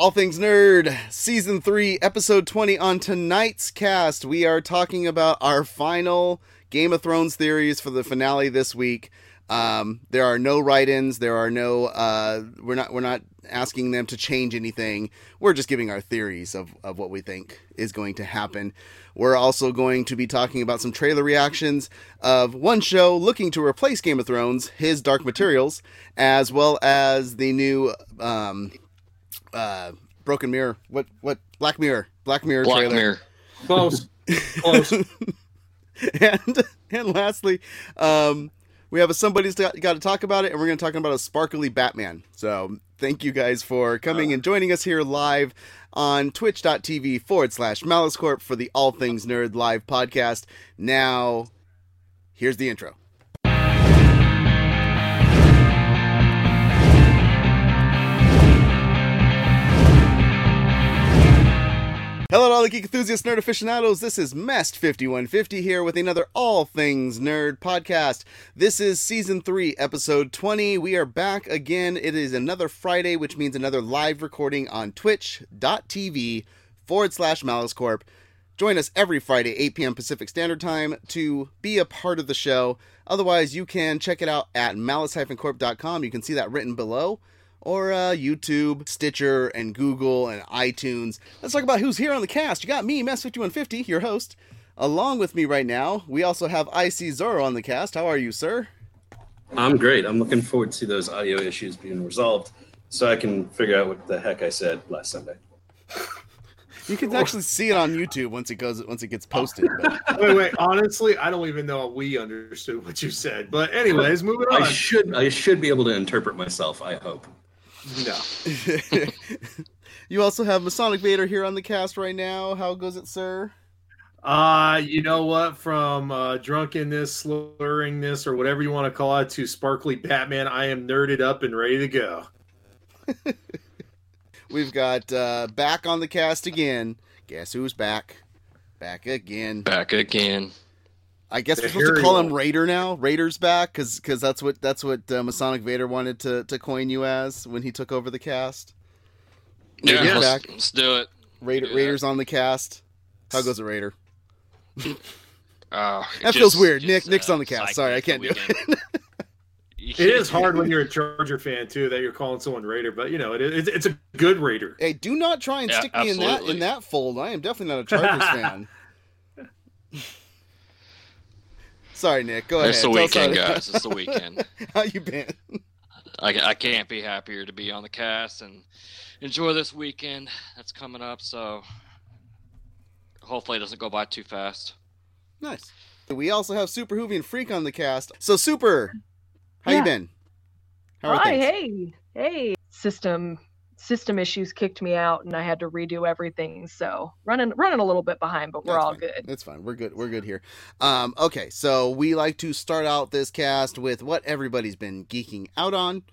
All Things Nerd, Season 3, Episode 20. On tonight's cast, we are talking about our final Game of Thrones theories for the finale this week. There are no write-ins. There are no, we're not asking them to change anything. We're just giving our theories of what we think is going to happen. We're also going to be talking about some trailer reactions of one show looking to replace Game of Thrones, His Dark Materials, as well as the new, Broken Mirror. What? Black Mirror trailer. Mirror. Close. And lastly, we have somebody's got to talk about it, and we're going to talk about a sparkly Batman. So thank you guys for coming and joining us here live on twitch.tv/MaliceCorp for the All Things Nerd live podcast. Now, here's the intro. Hello to all the geek enthusiasts, nerd aficionados. This is Mest5150 here with another All Things Nerd podcast. This is Season 3, Episode 20. We are back again. It is another Friday, which means another live recording on twitch.tv/MaliceCorp. Join us every Friday, 8 p.m. Pacific Standard Time, to be a part of the show. Otherwise, you can check it out at malice-corp.com. You can see that written below. Or YouTube, Stitcher, and Google, and iTunes. Let's talk about who's here on the cast. You got me, Mess5150, your host. Along with me right now, we also have IC Zoro on the cast. How are you, sir? I'm great. I'm looking forward to those audio issues being resolved so I can figure out what the heck I said last Sunday. You can actually see it on YouTube once it gets posted. But... Wait. Honestly, I don't even know if we understood what you said. But anyways, moving on. I should be able to interpret myself, I hope. No. You also have Masonic Vader here on the cast right now. How goes it, sir? You know what? From drunkenness, slurringness, or whatever you want to call it, to sparkly Batman, I am nerded up and ready to go. We've got back on the cast again. Guess who's back? Back again. Back again. I guess we're supposed to call him Raider now. Raider's back because that's what Masonic Vader wanted to coin you as when he took over the cast. Yeah, let's do it. Raider's on the cast. How goes it, Raider? That feels weird. Nick's on the cast. Sorry, I can't do it. It is hard when you're a Charger fan too that you're calling someone Raider, but you know it's a good Raider. Hey, do not try and stick me in that fold. I am definitely not a Chargers fan. Sorry, Nick. Go ahead. It's the weekend, guys. It's the weekend. How you been? I can't be happier to be on the cast and enjoy this weekend that's coming up. So hopefully it doesn't go by too fast. Nice. We also have Super Hoovy and Freak on the cast. So Super, how you been? How are things? Hey. System issues kicked me out, and I had to redo everything. So running a little bit behind, but we're all good. That's fine. We're good. We're good here. Okay, so we like to start out this cast with what everybody's been geeking out on.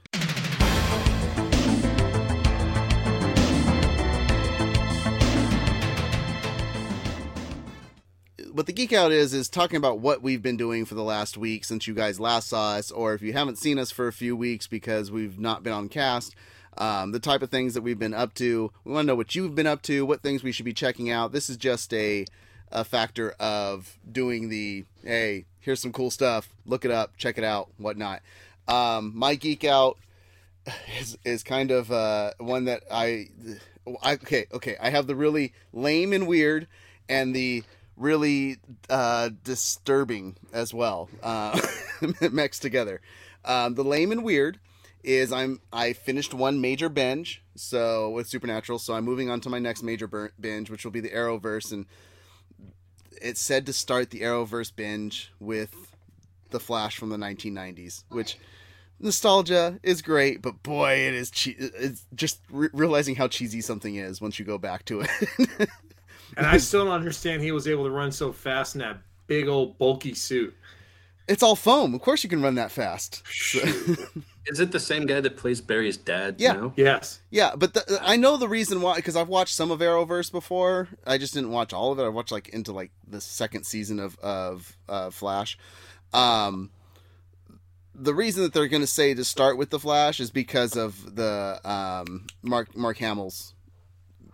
What the Geek Out is talking about what we've been doing for the last week since you guys last saw us, or if you haven't seen us for a few weeks because we've not been on cast, the type of things that we've been up to. We want to know what you've been up to, what things we should be checking out. This is just a factor of doing the, hey, here's some cool stuff, look it up, check it out, whatnot. My Geek Out is kind of one that I have the really lame and weird and the really disturbing as well mixed together. The lame and weird is I finished one major binge with Supernatural, so I'm moving on to my next major binge, which will be the Arrowverse, and it's said to start the Arrowverse binge with The Flash from the 1990s, which nostalgia is great, but boy, it is it's just realizing how cheesy something is once you go back to it. And I still don't understand he was able to run so fast in that big old bulky suit. It's all foam. Of course you can run that fast. So. Is it the same guy that plays Barry's dad? Yeah. Now? Yes. Yeah, but I know the reason why, because I've watched some of Arrowverse before. I just didn't watch all of it. I watched into the second season of Flash. The reason that they're going to say to start with the Flash is because of the Mark Hamill's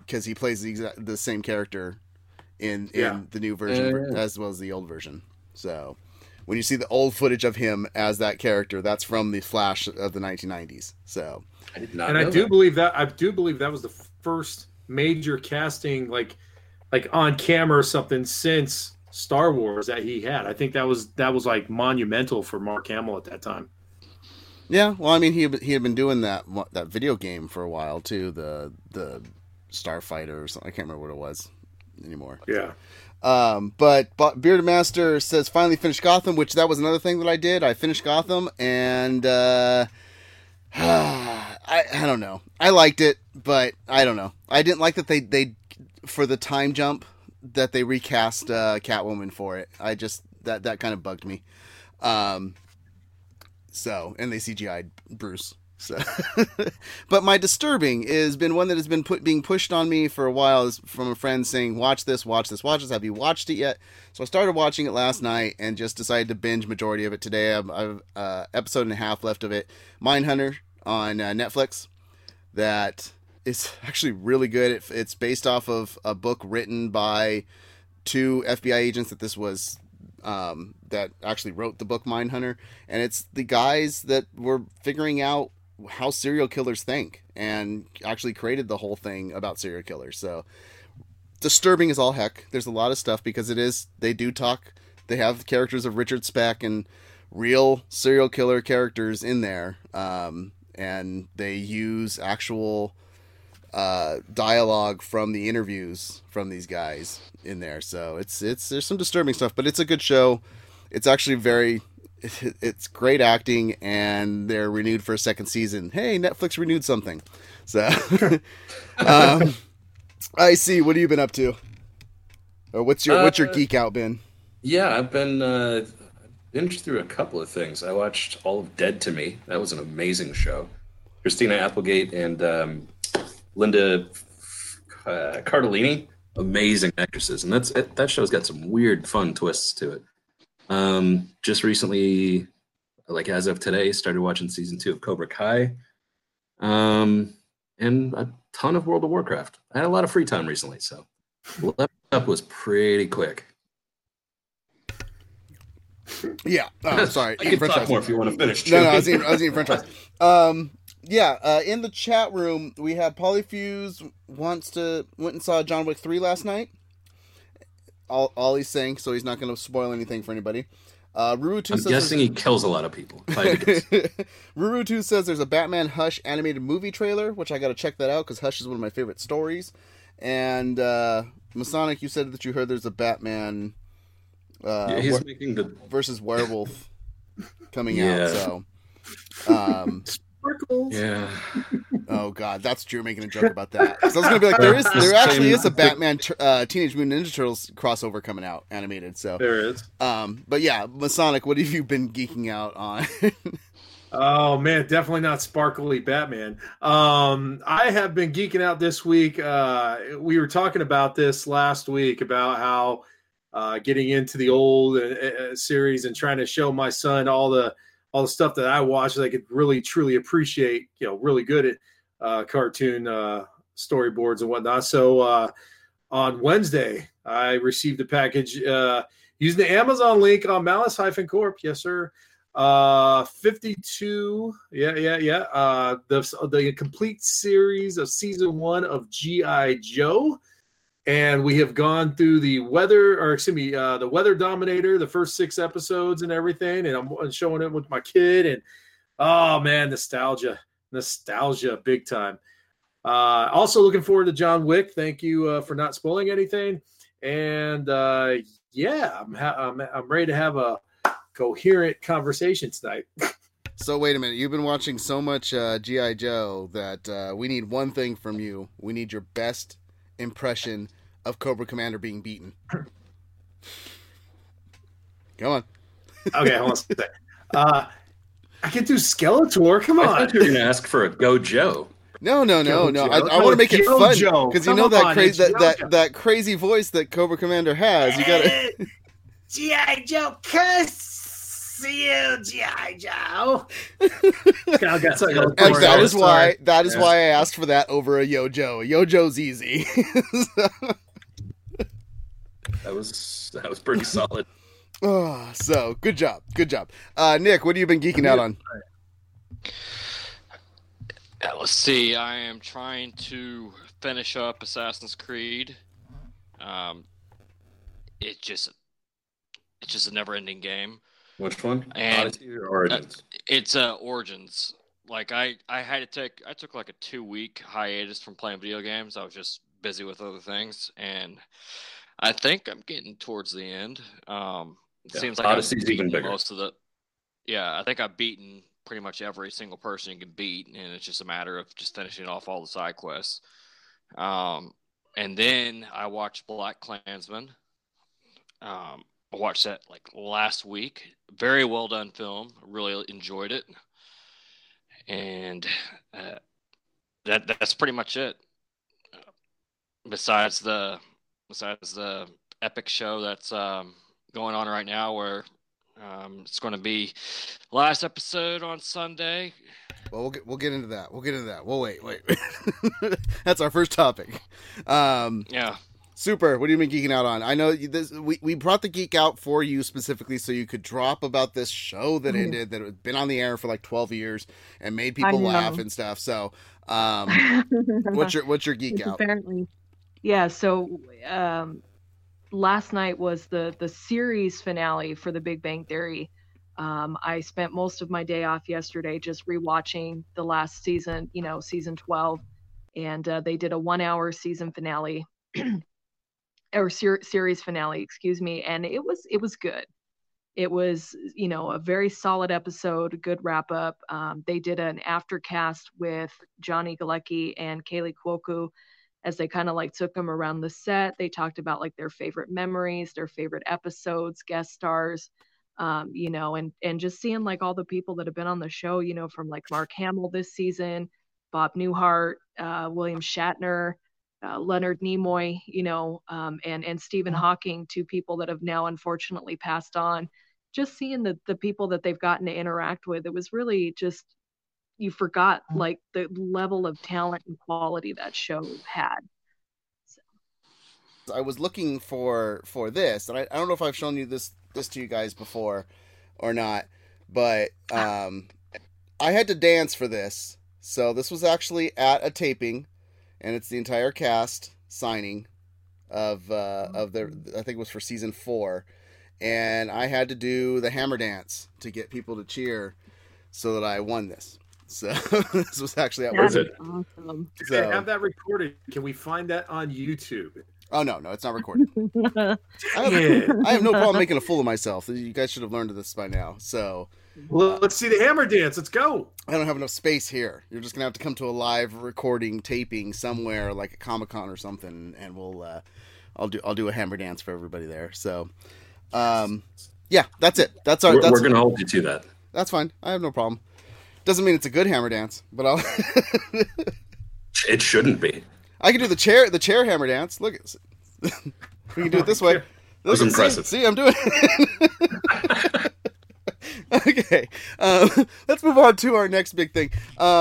because he plays the same character in the new version as well as the old version. So when you see the old footage of him as that character, that's from the Flash of the 1990s. So I did not. And I do believe that was the first major casting, like on camera or something, since Star Wars that he had. I think that was like monumental for Mark Hamill at that time. Yeah, well, I mean, he had been doing that video game for a while too, the Starfighter or something. I can't remember what it was anymore. Yeah. But Bearded Master says finally finished Gotham, which that was another thing that I did. I finished Gotham, and I don't know. I liked it, but I don't know. I didn't like that they for the time jump that they recast Catwoman for it. I just that kind of bugged me. So, and they CGI'd Bruce. So, but my disturbing has been one that has been being pushed on me for a while, is from a friend saying, watch this. Have you watched it yet? So I started watching it last night and just decided to binge majority of it today. I've episode and a half left of it. Mindhunter on Netflix. That is actually really good. It's based off of a book written by 2 FBI agents that actually wrote the book Mindhunter, and it's the guys that were figuring out how serial killers think and actually created the whole thing about serial killers. So disturbing as all heck. There's a lot of stuff because they have characters of Richard Speck and real serial killer characters in there, and they use actual dialogue from the interviews from these guys in there. So there's some disturbing stuff, but it's a good show. It's actually it's great acting, and they're renewed for a second season. Hey, Netflix renewed something. So I see. What have you been up to? Or what's your geek out been? Yeah, I've been binged through a couple of things. I watched all of Dead to Me. That was an amazing show. Christina Applegate and Linda Cardellini, amazing actresses, and that show's got some weird, fun twists to it. Just recently, like as of today, started watching season 2 of Cobra Kai, and a ton of World of Warcraft. I had a lot of free time recently, so leveling up was pretty quick. Yeah, sorry. I can talk more if you want to finish. No, I was eating French fries. Yeah, in the chat room, we have Polyfuse went and saw John Wick 3 last night. All he's saying, so he's not going to spoil anything for anybody. Ruru2 I'm guessing he kills a lot of people. Ruru2 says there's a Batman Hush animated movie trailer, which I got to check that out because Hush is one of my favorite stories. And Masonic, you said that you heard there's a Batman he's making the versus werewolf coming out. So, yeah. Oh God, that's Drew making a joke about that. So I was gonna be like, there actually is a Batman Teenage Mutant Ninja Turtles crossover coming out animated. So there is. But yeah, Masonic, what have you been geeking out on? Oh man, definitely not sparkly Batman. I have been geeking out this week. We were talking about this last week about how getting into the old series and trying to show my son all the stuff that I watched that I could really truly appreciate. Really good at cartoon storyboards and whatnot. So on Wednesday, I received a package using the Amazon link on Malice-Corp. Yes, sir. 52. Yeah. The complete series of season 1 of G.I. Joe. And we have gone through the the Weather Dominator, the first 6 episodes and everything. And I'm showing it with my kid. And oh man, nostalgia big time. Also looking forward to John Wick. Thank you for not spoiling anything. And yeah, I'm ready to have a coherent conversation tonight. So wait a minute. You've been watching so much G.I. Joe that we need one thing from you. We need your best impression of Cobra Commander being beaten. Come on. Okay, hold on a second. I can do Skeletor. Come on. I thought you were going to ask for a Go Joe. No. I want to make it fun because you know that crazy voice that Cobra Commander has. You got to G.I. Joe cuss. see you, G.I. Joe. And that is why I asked for that over a Yo-Jo. Yo-Jo's easy. That was pretty solid. Oh, so good job. Nick, what have you been geeking out on? Let's see. I am trying to finish up Assassin's Creed. It's just a never-ending game. Which one? And Odyssey or Origins? It's Origins. Like I took like a 2-week hiatus from playing video games. I was just busy with other things, and I think I'm getting towards the end. It seems like Odyssey's even bigger. Most of the. Yeah, I think I've beaten pretty much every single person you can beat, and it's just a matter of just finishing off all the side quests. And then I watched Black Klansman. I watched that like last week. Very well done film. Really enjoyed it. And that's pretty much it. Besides the epic show that's going on right now, where it's going to be last episode on Sunday. Well, we'll get into that. Well, wait. That's our first topic. Yeah. Super. What have you been geeking out on? I know we brought the geek out for you specifically so you could drop about this show that ended, that had been on the air for like 12 years and made people laugh and stuff. So, what's your geek out? Apparently, yeah. So, last night was the series finale for The Big Bang Theory. I spent most of my day off yesterday just rewatching the last season, season 12, and they did a 1-hour season finale. Or series finale, excuse me, and it was good. It was, a very solid episode, a good wrap up. They did an aftercast with Johnny Galecki and Kaylee Cuoco as they kind of like took them around the set. They talked about like their favorite memories, their favorite episodes, guest stars, and just seeing like all the people that have been on the show, from like Mark Hamill this season, Bob Newhart, William Shatner, Leonard Nimoy, and Stephen Hawking, two people that have now unfortunately passed on. Just seeing the people that they've gotten to interact with, it was really just, you forgot like the level of talent and quality that show had. So. I was looking for this, and I don't know if I've shown you this to you guys before or not, but I had to dance for this. So this was actually at a taping. And it's the entire cast signing of their, I think it was for season 4, and I had to do the hammer dance to get people to cheer, so that I won this. So this was actually Where's it? Awesome. So, have that recorded. Can we find that on YouTube? Oh no, it's not recorded. I have no problem making a fool of myself. You guys should have learned this by now. So. Well, let's see the hammer dance. Let's go. I don't have enough space here. You're just gonna have to come to a live recording taping somewhere, like a Comic-Con or something, and we'll I'll do a hammer dance for everybody there. So, yeah, that's it. We're gonna hold you to that. That's fine. I have no problem. Doesn't mean it's a good hammer dance, but I'll. It shouldn't be. I can do the chair hammer dance. Look, we can do it this way. That was impressive. See, I'm doing it. Okay, let's move on to our next big thing.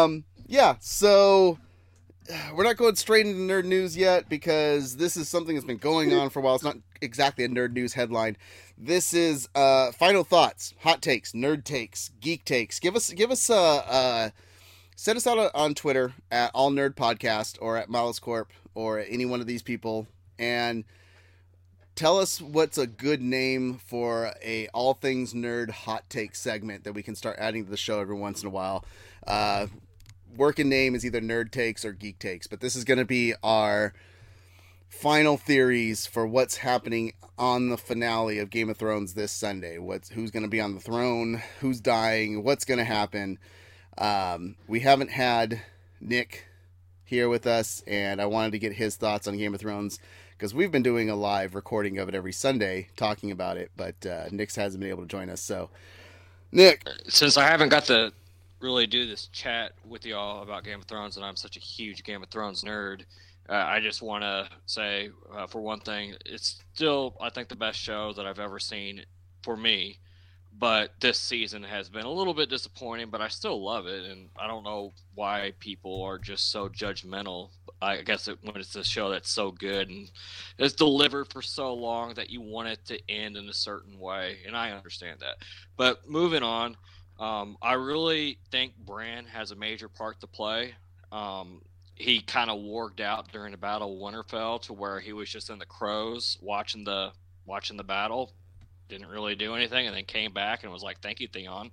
So we're not going straight into nerd news yet, because this is something that's been going on for a while. It's not exactly a nerd news headline. This is final thoughts, hot takes, nerd takes, geek takes. Give us send us out on Twitter at All Nerd Podcast or at Miles Corp or any one of these people, and tell us what's a good name for a all things nerd hot take segment that we can start adding to the show every once in a while. Working name is either nerd takes or geek takes, but this is going to be our final theories for what's happening on the finale of Game of Thrones this Sunday. Who's going to be on the throne, who's dying, what's going to happen. We haven't had Nick here with us, and I wanted to get his thoughts on Game of Thrones, because we've been doing a live recording of it every Sunday, talking about it, but Nick's hasn't been able to join us. So, Nick, since I haven't got to really do this chat with y'all about Game of Thrones, and I'm such a huge Game of Thrones nerd, I just want to say, for one thing, it's still, I think, the best show that I've ever seen for me. But this season has been a little bit disappointing, but I still love it, and I don't know why people are just so judgmental. I guess when it's a show that's so good and it's delivered for so long that you want it to end in a certain way, and I understand that. But moving on, I really think Bran has a major part to play. He kind of warged out during the Battle of Winterfell to where he was just in the crows watching the battle. Didn't really do anything, and then came back and was like, "Thank you, Theon."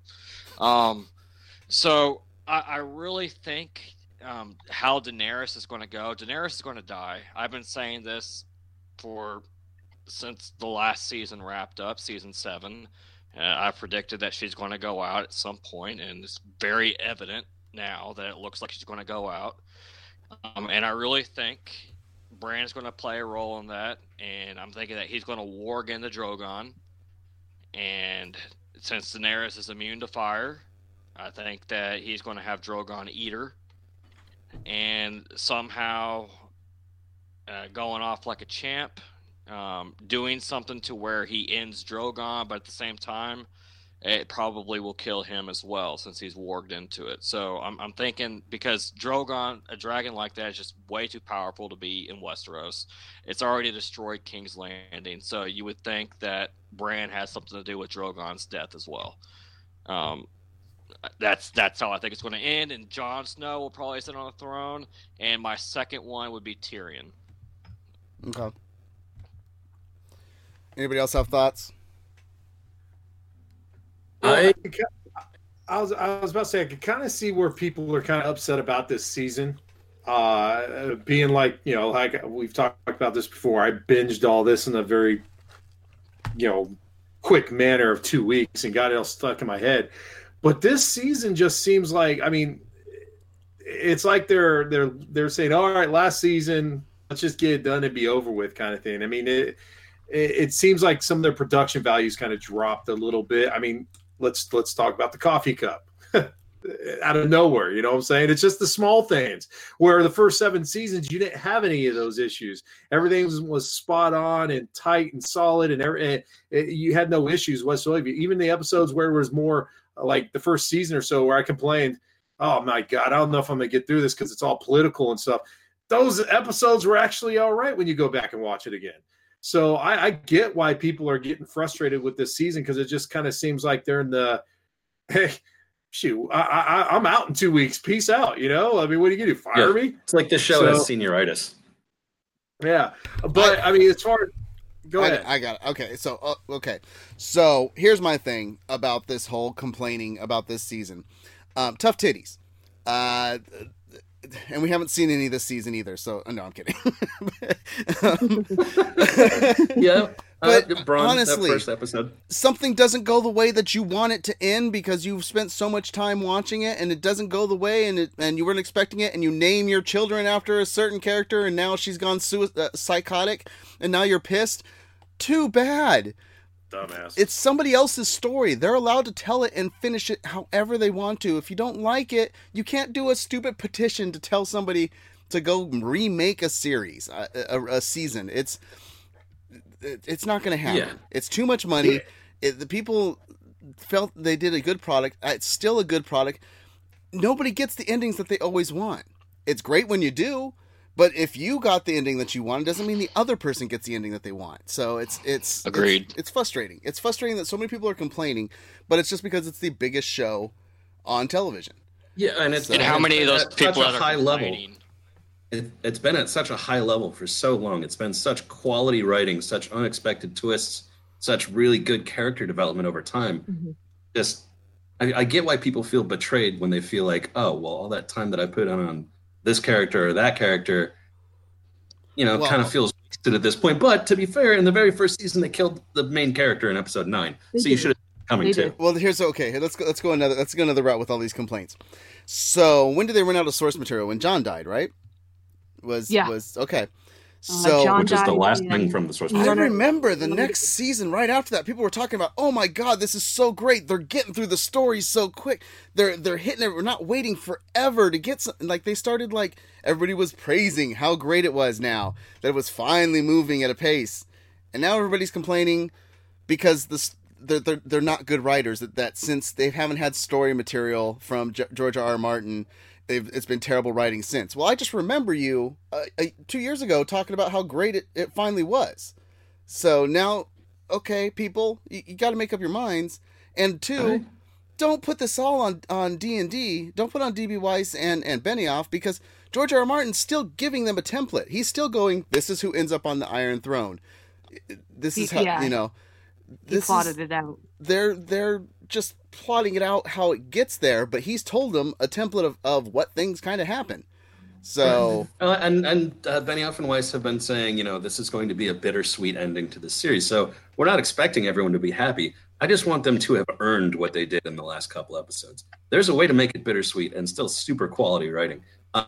So I really think how Daenerys is going to go. Daenerys is going to die. I've been saying this since the last season wrapped up, season 7. I predicted that she's going to go out at some point, and it's very evident now that it looks like she's going to go out. And I really think Bran's going to play a role in that, and I'm thinking that he's going to warg into Drogon. And since Daenerys is immune to fire, I think that he's going to have Drogon eat her, and somehow going off like a champ, doing something to where he ends Drogon, but at the same time, it probably will kill him as well since he's warged into it. So I'm thinking, because Drogon, a dragon like that, is just way too powerful to be in Westeros. It's already destroyed King's Landing, so you would think that Bran has something to do with Drogon's death as well. That's how I think it's going to end, and Jon Snow will probably sit on the throne, and my second one would be Tyrion. Okay. Anybody else have thoughts? I was about to say, I could kind of see where people are kind of upset about this season. Being like, like we've talked about this before, I binged all this in a very, quick manner of 2 weeks and got it all stuck in my head. But this season just seems like, it's like they're saying, all right, last season, let's just get it done and be over with, kind of thing. It seems like some of their production values kind of dropped a little bit. Let's talk about the coffee cup out of nowhere. You know what I'm saying? It's just the small things where the first 7 seasons, you didn't have any of those issues. Everything was spot on and tight and solid, and you had no issues whatsoever. Even the episodes where it was more like the first season or so where I complained, oh my God, I don't know if I'm going to get through this because it's all political and stuff. Those episodes were actually all right when you go back and watch it again. So I get why people are getting frustrated with this season, because it just kind of seems like they're in the, hey, shoot, I'm out in 2 weeks. Peace out. What are you going to do? Fire me? It's like the show has senioritis. Yeah. But as far as, go ahead. I got it. Okay. So here's my thing about this whole complaining about this season. Tough titties. And we haven't seen any this season either, so no, I'm kidding. Yeah, but Braun, honestly, that first episode, something doesn't go the way that you want it to end because you've spent so much time watching it, and it doesn't go the way, and you weren't expecting it, and you name your children after a certain character, and now she's gone psychotic, and now you're pissed. Too bad. Dumbass. It's somebody else's story. They're allowed to tell it and finish it however they want to. If you don't like it, you can't do a stupid petition to tell somebody to go remake a series, a season. It's not going to happen. Yeah. It's too much money. The people felt they did a good product. It's still a good product. Nobody gets the endings that they always want. It's great when you do, but if you got the ending that you want, it doesn't mean the other person gets the ending that they want. So it's agreed. It's frustrating. It's frustrating that so many people are complaining, but it's just because it's the biggest show on television. Yeah, and and how many of those people at a high level? It's been at such a high level for so long. It's been such quality writing, such unexpected twists, such really good character development over time. Mm-hmm. I get why people feel betrayed when they feel like, oh, well, all that time that I put on this character or that character, kind of feels wasted at this point. But to be fair, in the very first season, they killed the main character in episode 9, so you should have coming too. Well, let's go another route with all these complaints. So when did they run out of source material? When Jon died, right? Was okay. So which is the last thing from the source material. I remember the next season right after that, people were talking about, oh my God, this is so great. They're getting through the story so quick. They're hitting it. We're not waiting forever to get something. Like they started, like everybody was praising how great it was now that it was finally moving at a pace. And now everybody's complaining because they're not good writers. That since they haven't had story material from George R. R. Martin, it's been terrible writing since. Well, I just remember you 2 years ago talking about how great it finally was. So now, okay, people, you got to make up your minds. And two, don't put this all on D&D. Don't put on D.B. Weiss and Benioff, because George R. R. Martin's still giving them a template. He's still going, this is who ends up on the Iron Throne. This is how, he plotted it out. They're just plotting it out how it gets there, but he's told them a template of what things kind of happen. So and Benioff and Weiss have been saying, this is going to be a bittersweet ending to the series. So we're not expecting everyone to be happy. I just want them to have earned what they did in the last couple episodes. There's a way to make it bittersweet and still super quality writing.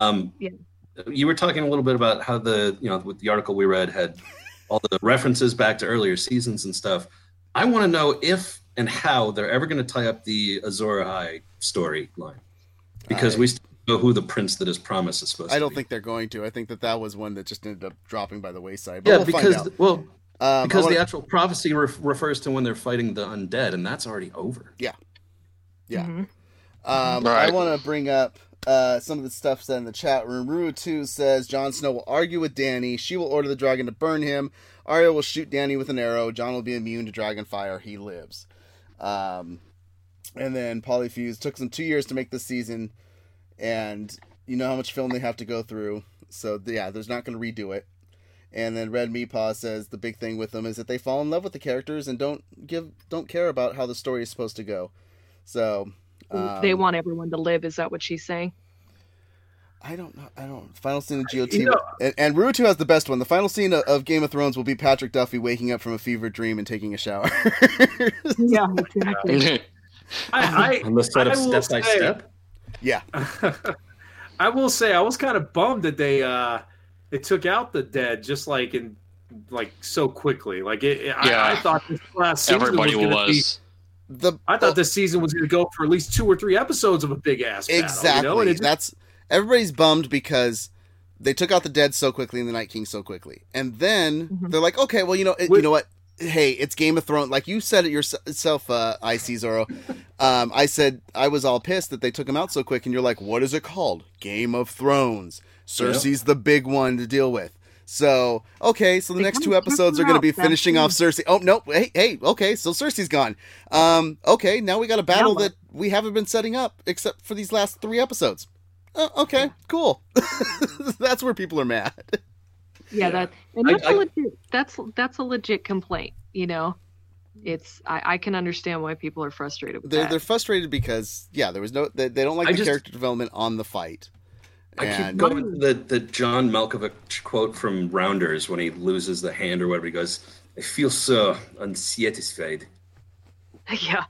You were talking a little bit about how with the article we read had all the references back to earlier seasons and stuff. I want to know if and how they're ever going to tie up the Azor Ahai storyline, because we still know who the prince that is promised is supposed to be. I don't think they're going to. I think that was one that just ended up dropping by the wayside. But because the actual prophecy refers to when they're fighting the undead, and that's already over. Yeah. Mm-hmm. I want to bring up some of the stuff said in the chat room. Ruru2 says Jon Snow will argue with Dany. She will order the dragon to burn him. Arya will shoot Dany with an arrow. Jon will be immune to dragon fire. He lives. And then Polyfuse took them 2 years to make this season, and you know how much film they have to go through. So yeah, there's not going to redo it. And then Red Meepaw says the big thing with them is that they fall in love with the characters and don't care about how the story is supposed to go. So they want everyone to live. Is that what she's saying? I don't know. Final scene of GOT. And Rutu has the best one. The final scene of Game of Thrones will be Patrick Duffy waking up from a fever dream and taking a shower. Yeah, exactly. On the set of Step by Step? Yeah. I will say I was kind of bummed that they took out the dead just like so quickly. I thought this last season everybody was. I thought this season was going to go for at least 2 or 3 episodes of a big ass battle. Exactly. And everybody's bummed because they took out the dead so quickly and the Night King so quickly, and then they're like, okay, well, you know what? Hey, it's Game of Thrones. Like you said it yourself, IC Zoro. I said I was all pissed that they took him out so quick, and you're like, what is it called? Game of Thrones. Cersei's the big one to deal with. So, okay, so the next 2 episodes are going to be finishing off Cersei. Oh, no, hey, okay, so Cersei's gone. Okay, now we got a battle that we haven't been setting up except for these last 3 episodes. Okay, cool. That's where people are mad. Yeah, that's a legit complaint, It's I can understand why people are frustrated with that. They're frustrated because there was they don't like the character development on the fight. I keep going to the John Malkovich quote from Rounders when he loses the hand or whatever. He goes, "I feel so unsatisfied." Yeah,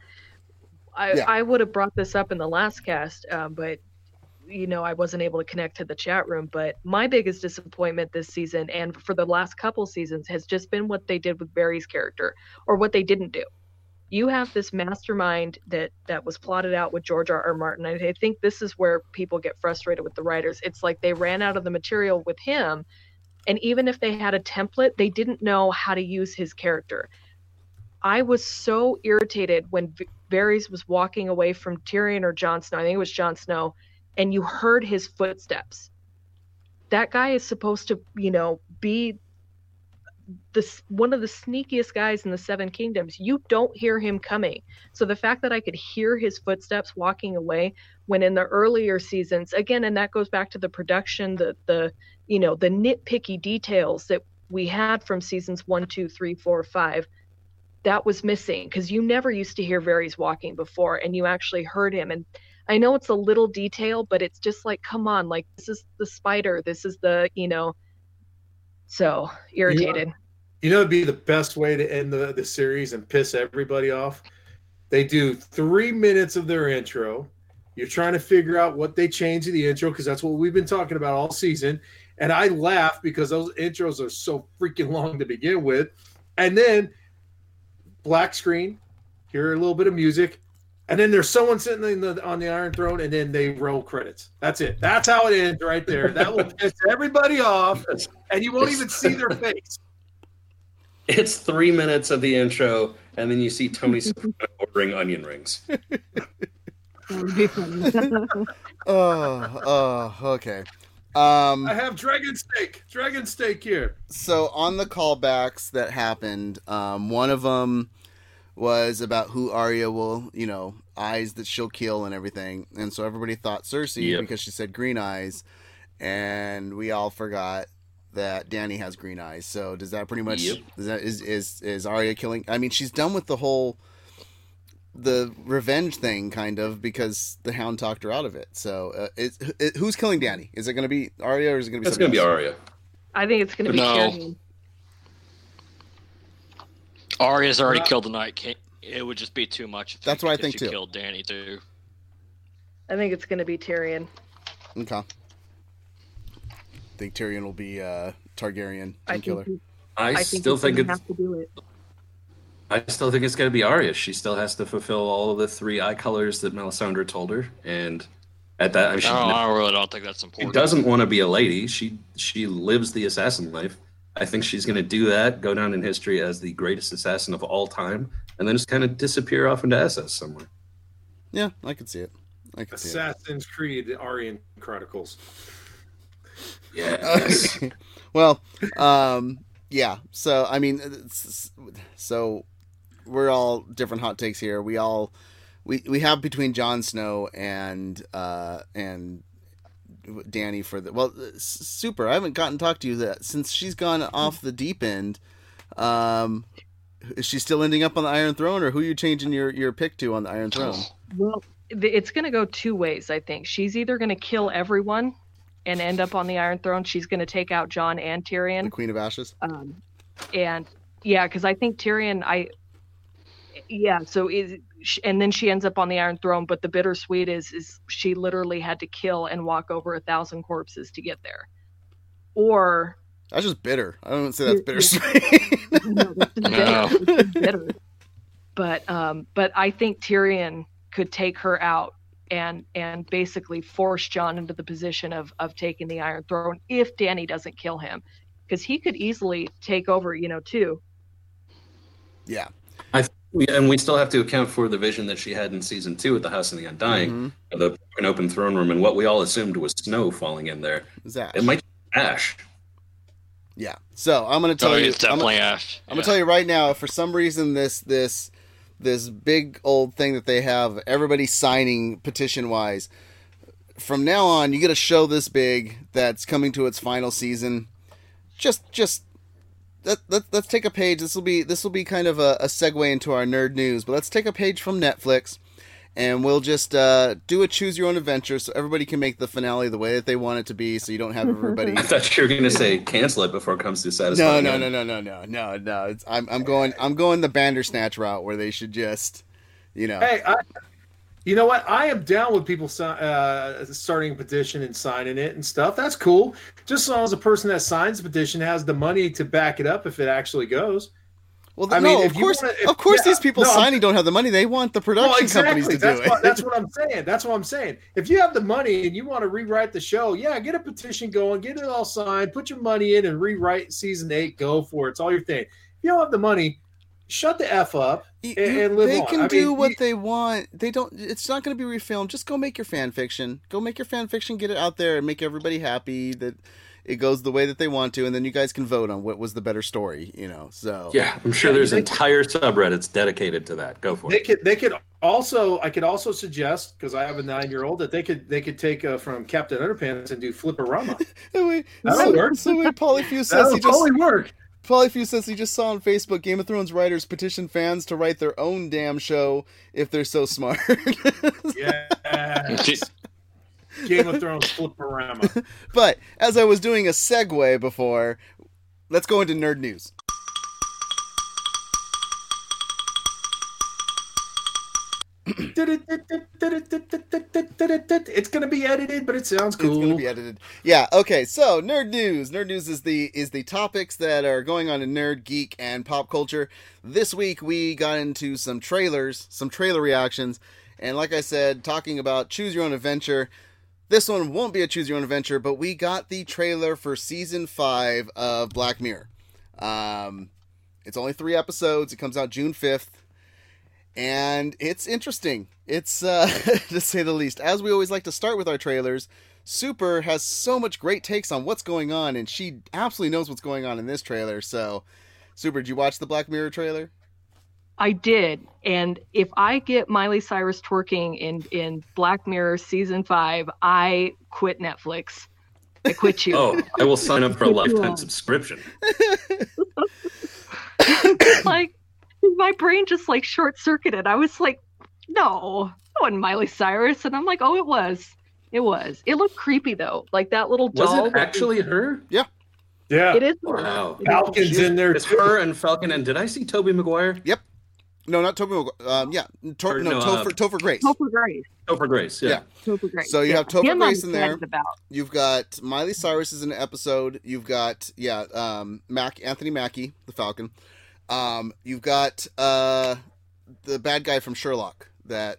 I would have brought this up in the last cast, but I wasn't able to connect to the chat room. But my biggest disappointment this season, and for the last couple seasons, has just been what they did with Barry's character, or what they didn't do. You have this mastermind that was plotted out with George R. R. Martin. I think this is where people get frustrated with the writers. It's like they ran out of the material with him, and even if they had a template, they didn't know how to use his character. I was so irritated when Varys was walking away from Tyrion or Jon Snow. I think it was Jon Snow, and you heard his footsteps. That guy is supposed to, be one of the sneakiest guys in the Seven Kingdoms. You don't hear him coming. So the fact that I could hear his footsteps walking away when in the earlier seasons, again, and that goes back to the production, the nitpicky details that we had from seasons 1, 2, 3, 4, 5, that was missing, because you never used to hear Varys walking before, and you actually heard him. And I know it's a little detail, but it's just like, come on, like, this is the spider, this is the, so irritated. It'd be the best way to end the series and piss everybody off. They do 3 minutes of their intro. You're trying to figure out what they changed in the intro, because that's what we've been talking about all season. And I laugh because those intros are so freaking long to begin with. And then black screen, hear a little bit of music, and then there's someone sitting on the Iron Throne, and then they roll credits. That's it. That's how it ends right there. That will piss everybody off, and you won't even see their face. It's 3 minutes of the intro, and then you see Tony Soprano ordering onion rings. That would be funny. Okay. I have dragon steak here. So on the callbacks that happened, one of them was about who Arya will, eyes that she'll kill and everything. And so everybody thought Cersei because she said green eyes, and we all forgot that Dany has green eyes. So does that pretty much is Arya killing? I mean, she's done with the revenge thing kind of, because the Hound talked her out of it. So who's killing Dany? Is it going to be Arya or is it going to be? It's going to be Arya. I think it's going to be Tyrion. Arya's already killed the Night King. It would just be too much. That's what I think too. Killed Dany too. I think it's going to be Tyrion. Okay. I think Tyrion will be Targaryen killer. I still think it's. Have to do it. I still think it's going to be Arya. She still has to fulfill all of the 3 eye colors that Melisandre told her, and at that, I really don't think that's important. She doesn't want to be a lady. She lives the assassin life. I think she's going to do that, go down in history as the greatest assassin of all time, and then just kind of disappear off into Essos somewhere. Yeah, I could see it. Assassin's Creed, the Aryan Chronicles. Yes. Well, yeah. So I mean, so we're all different hot takes here. We have between Jon Snow and Dany for the Super. I haven't gotten to talk to you that since she's gone off the deep end. Is she still ending up on the Iron Throne, or who are you changing your pick to on the Iron Throne? Well, it's going to go 2 ways. I think she's either going to kill everyone and end up on the Iron Throne. She's going to take out Jon and Tyrion, the Queen of Ashes. And yeah, because I think Tyrion, and then she ends up on the Iron Throne. But the bittersweet is she literally had to kill and walk over 1,000 corpses to get there. Or that's just bitter. I don't say that's bittersweet. No, that's just bitter. But I think Tyrion could take her out and basically force Jon into the position of taking the Iron Throne if Dany doesn't kill him, because he could easily take over, too. Yeah. And we still have to account for the vision that she had in season 2 at the House of the Undying, the open throne room, and what we all assumed was snow falling in there. It might be ash. Yeah. So I'm going to tell you, it's definitely ash. I'm going to tell you right now. For some reason, this big old thing that they have, everybody signing petition wise. From now on, you get a show this big that's coming to its final season. Let's take a page. This will be kind of a segue into our nerd news, but let's take a page from Netflix, and we'll just do a choose your own adventure, so everybody can make the finale the way that they want it to be. So you don't have everybody. I thought you were going to say cancel it before it comes to satisfying. No. I'm going the Bandersnatch route, where they should just, Hey, you know what? I am down with people starting a petition and signing it and stuff. That's cool. Just as long as the person that signs the petition has the money to back it up if it actually goes. Well, of course, these people signing don't have the money. They want the production companies to do it. That's what I'm saying. If you have the money and you want to rewrite the show, get a petition going, get it all signed, put your money in and rewrite season 8. Go for it. It's all your thing. If you don't have the money, shut the F up and live on. They can do what they want. They don't. It's not going to be refilmed. Just go make your fan fiction. Get it out there and make everybody happy that it goes the way that they want to, and then you guys can vote on what was the better story. So yeah, I'm sure there's entire subreddits dedicated to that. Go for it. They could also. I could also suggest, because I have a 9-year-old, that they could take from Captain Underpants and do Flipperama. That'll work. So wait, Polyfuse says he totally work. Polyfuse says he just saw on Facebook Game of Thrones writers petition fans to write their own damn show if they're so smart. Yes. Game of Thrones Flipperama. But as I was doing a segue before, let's go into nerd news. It's gonna be edited, but it sounds cool. It's gonna be edited. Yeah. Okay. So nerd news. Nerd news is the topics that are going on in nerd, geek, and pop culture. This week we got into some trailer reactions, and like I said, talking about choose your own adventure. This one won't be a choose your own adventure, but we got the trailer for season 5 of Black Mirror. It's only 3 episodes. It comes out June 5th. And it's interesting. It's to say the least. As we always like to start with our trailers, Super has so much great takes on what's going on, and she absolutely knows what's going on in this trailer. So, Super, did you watch the Black Mirror trailer? I did, and if I get Miley Cyrus twerking in Black Mirror season 5, I quit Netflix. I quit you. Oh, I will sign up for a lifetime subscription. Like, my brain just like short circuited. I was like, no, it wasn't Miley Cyrus, and I'm like, oh, it was. It was. It looked creepy though, like that little doll. Was it actually her? Yeah. Yeah. It is. Wow. Falcon's in there. It's her and Falcon. And did I see Tobey Maguire? Yep. No, not Tobey Maguire. Topher Grace. Topher Grace. Topher Grace. Yeah. Topher Grace. So you have Topher Him Grace I'm in there. excited about. You've got Miley Cyrus is in an episode. You've got Anthony Mackie, the Falcon. You've got the bad guy from Sherlock that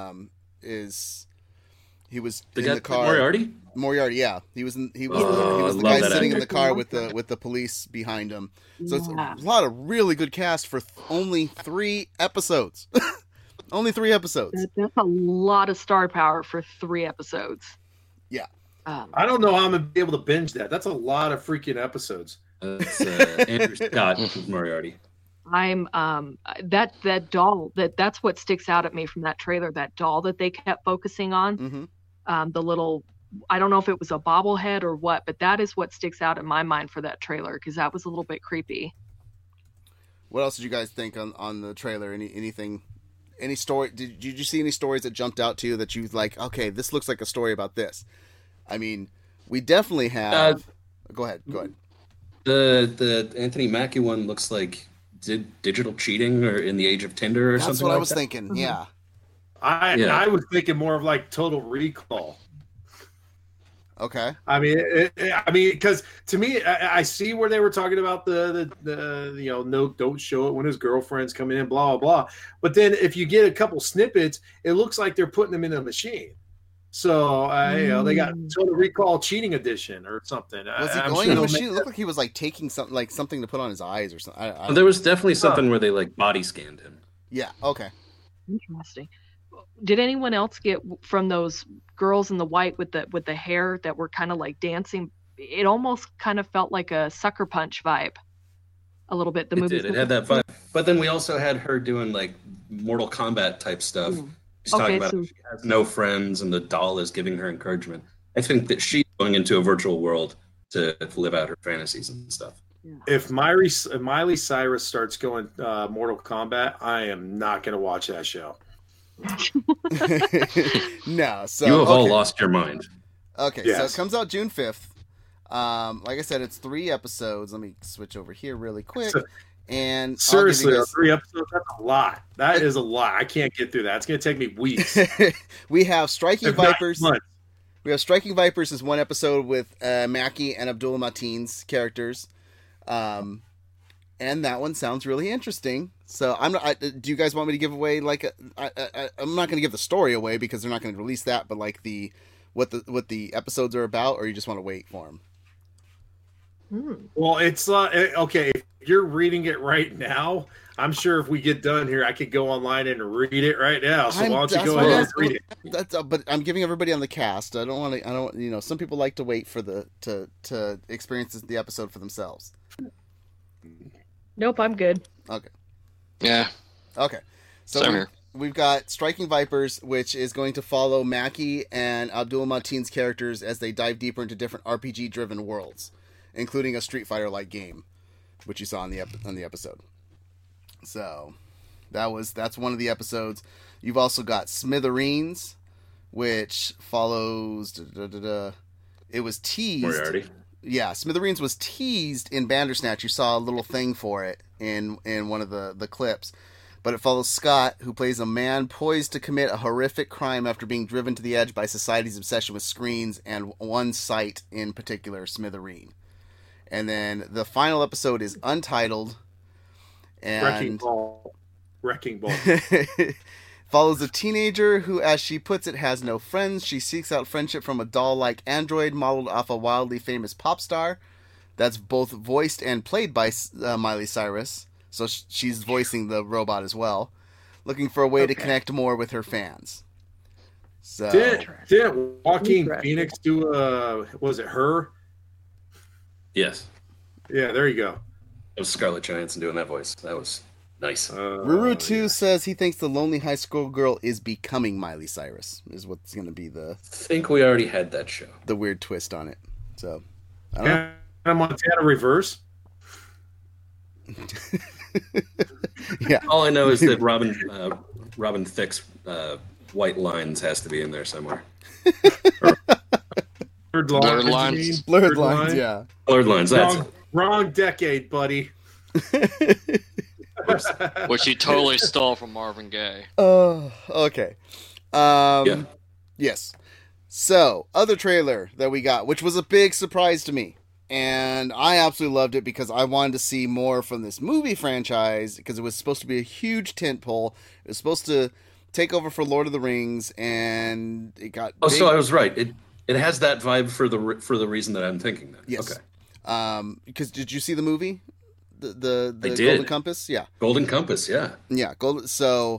he was The in guy, the car. Moriarty, yeah. He was the guy sitting in the car with the police behind him. So it's a lot of really good cast for only 3 episodes. Only 3 episodes. That's a lot of star power for 3 episodes. Yeah. I don't know how I'm gonna be able to binge that. That's a lot of freaking episodes. That's Andrew Scott with Moriarty. I'm that doll that's what sticks out at me from that trailer. That doll that they kept focusing on, the little, I don't know if it was a bobblehead or what, but that is what sticks out in my mind for that trailer because that was a little bit creepy. What else did you guys think on the trailer? Any story? Did you see any stories that jumped out to you that you was like, okay, this looks like a story about this? I mean, we definitely have. Go ahead. The Anthony Mackie one looks like digital cheating or in the age of Tinder or something. That's what like I was that. thinking. Yeah. I was thinking more of like Total Recall. Okay. I mean, because to me, I see where they were talking about the no, don't show it when his girlfriend's coming in, blah blah blah. But then if you get a couple snippets, it looks like they're putting them in a machine. So they got Total Recall Cheating Edition or something. Was he going in a machine? It looked like he was like taking something to put on his eyes or something. There was definitely something where they like body scanned him. Yeah. Okay. Interesting. Did anyone else get from those girls in the white with the hair that were kind of like dancing? It almost kind of felt like a Sucker Punch vibe, a little bit. The movie. It had that vibe. But then we also had her doing like Mortal Kombat type stuff. She's talking about she has no friends and the doll is giving her encouragement. I think that she's going into a virtual world to live out her fantasies and stuff. If Miley Cyrus starts going Mortal Kombat, I am not going to watch that show. No, so you have all lost your mind. Okay, yes. So it comes out June 5th. Like I said, it's 3 episodes. Let me switch over here really quick. And seriously, 3 episodes, that's a lot. That is a lot. I can't get through that. It's going to take me weeks. We have Striking Vipers. We have Striking Vipers is 1 episode with Mackie and Abdul Mateen's characters. And that one sounds really interesting. So do you guys want me to give away I'm not going to give the story away because they're not going to release that, but like what the episodes are about, or you just want to wait for them? Well, it's okay. If you're reading it right now, I'm sure if we get done here, I could go online and read it right now. So why don't you go ahead and read it? But I'm giving everybody on the cast. I don't. Some people like to wait for to experience the episode for themselves. Nope, I'm good. Okay. Yeah. Okay. So we've got Striking Vipers, which is going to follow Mackie and Abdul Mateen's characters as they dive deeper into different RPG-driven worlds, including a Street Fighter-like game, which you saw on the episode. So that's one of the episodes. You've also got Smithereens, which follows. It was teased. Moriarty. Yeah, Smithereens was teased in Bandersnatch. You saw a little thing for it in one of the clips. But it follows Scott, who plays a man poised to commit a horrific crime after being driven to the edge by society's obsession with screens and one site in particular, Smithereen. And then the final episode is Untitled. And Wrecking Ball. Follows a teenager who, as she puts it, has no friends. She seeks out friendship from a doll-like android modeled off a wildly famous pop star. That's both voiced and played by Miley Cyrus. So she's voicing the robot as well. looking for a way to Okay. connect more with her fans. So Didn't Joaquin Interesting. Phoenix do was it Her? Yes, Yeah, there you go. it was Scarlett Johansson doing that voice. That was nice. Ruru 2 yeah. says he thinks the lonely high school girl is becoming Miley Cyrus, is what's going to be I think we already had that show. the weird twist on it. So, I don't know. Hannah Montana reverse. Yeah. All I know is that Robin Thicke's white lines has to be in there somewhere. Blurred Blurred lines. lines. you mean? Blurred lines, yeah. Blurred lines. That's it. Wrong decade, buddy. Which he totally stole from Marvin Gaye. Oh, okay. Yeah. Yes. So, other trailer that we got, which was a big surprise to me. And I absolutely loved it because I wanted to see more from this movie franchise because it was supposed to be a huge tentpole. It was supposed to take over for Lord of the Rings, and it got Oh, big. so I was right. It has that vibe for the reason that I'm thinking. Then. Yes. Okay. Because did you see the movie? The I did. Golden Compass? Yeah. Golden Compass. Yeah. Yeah, so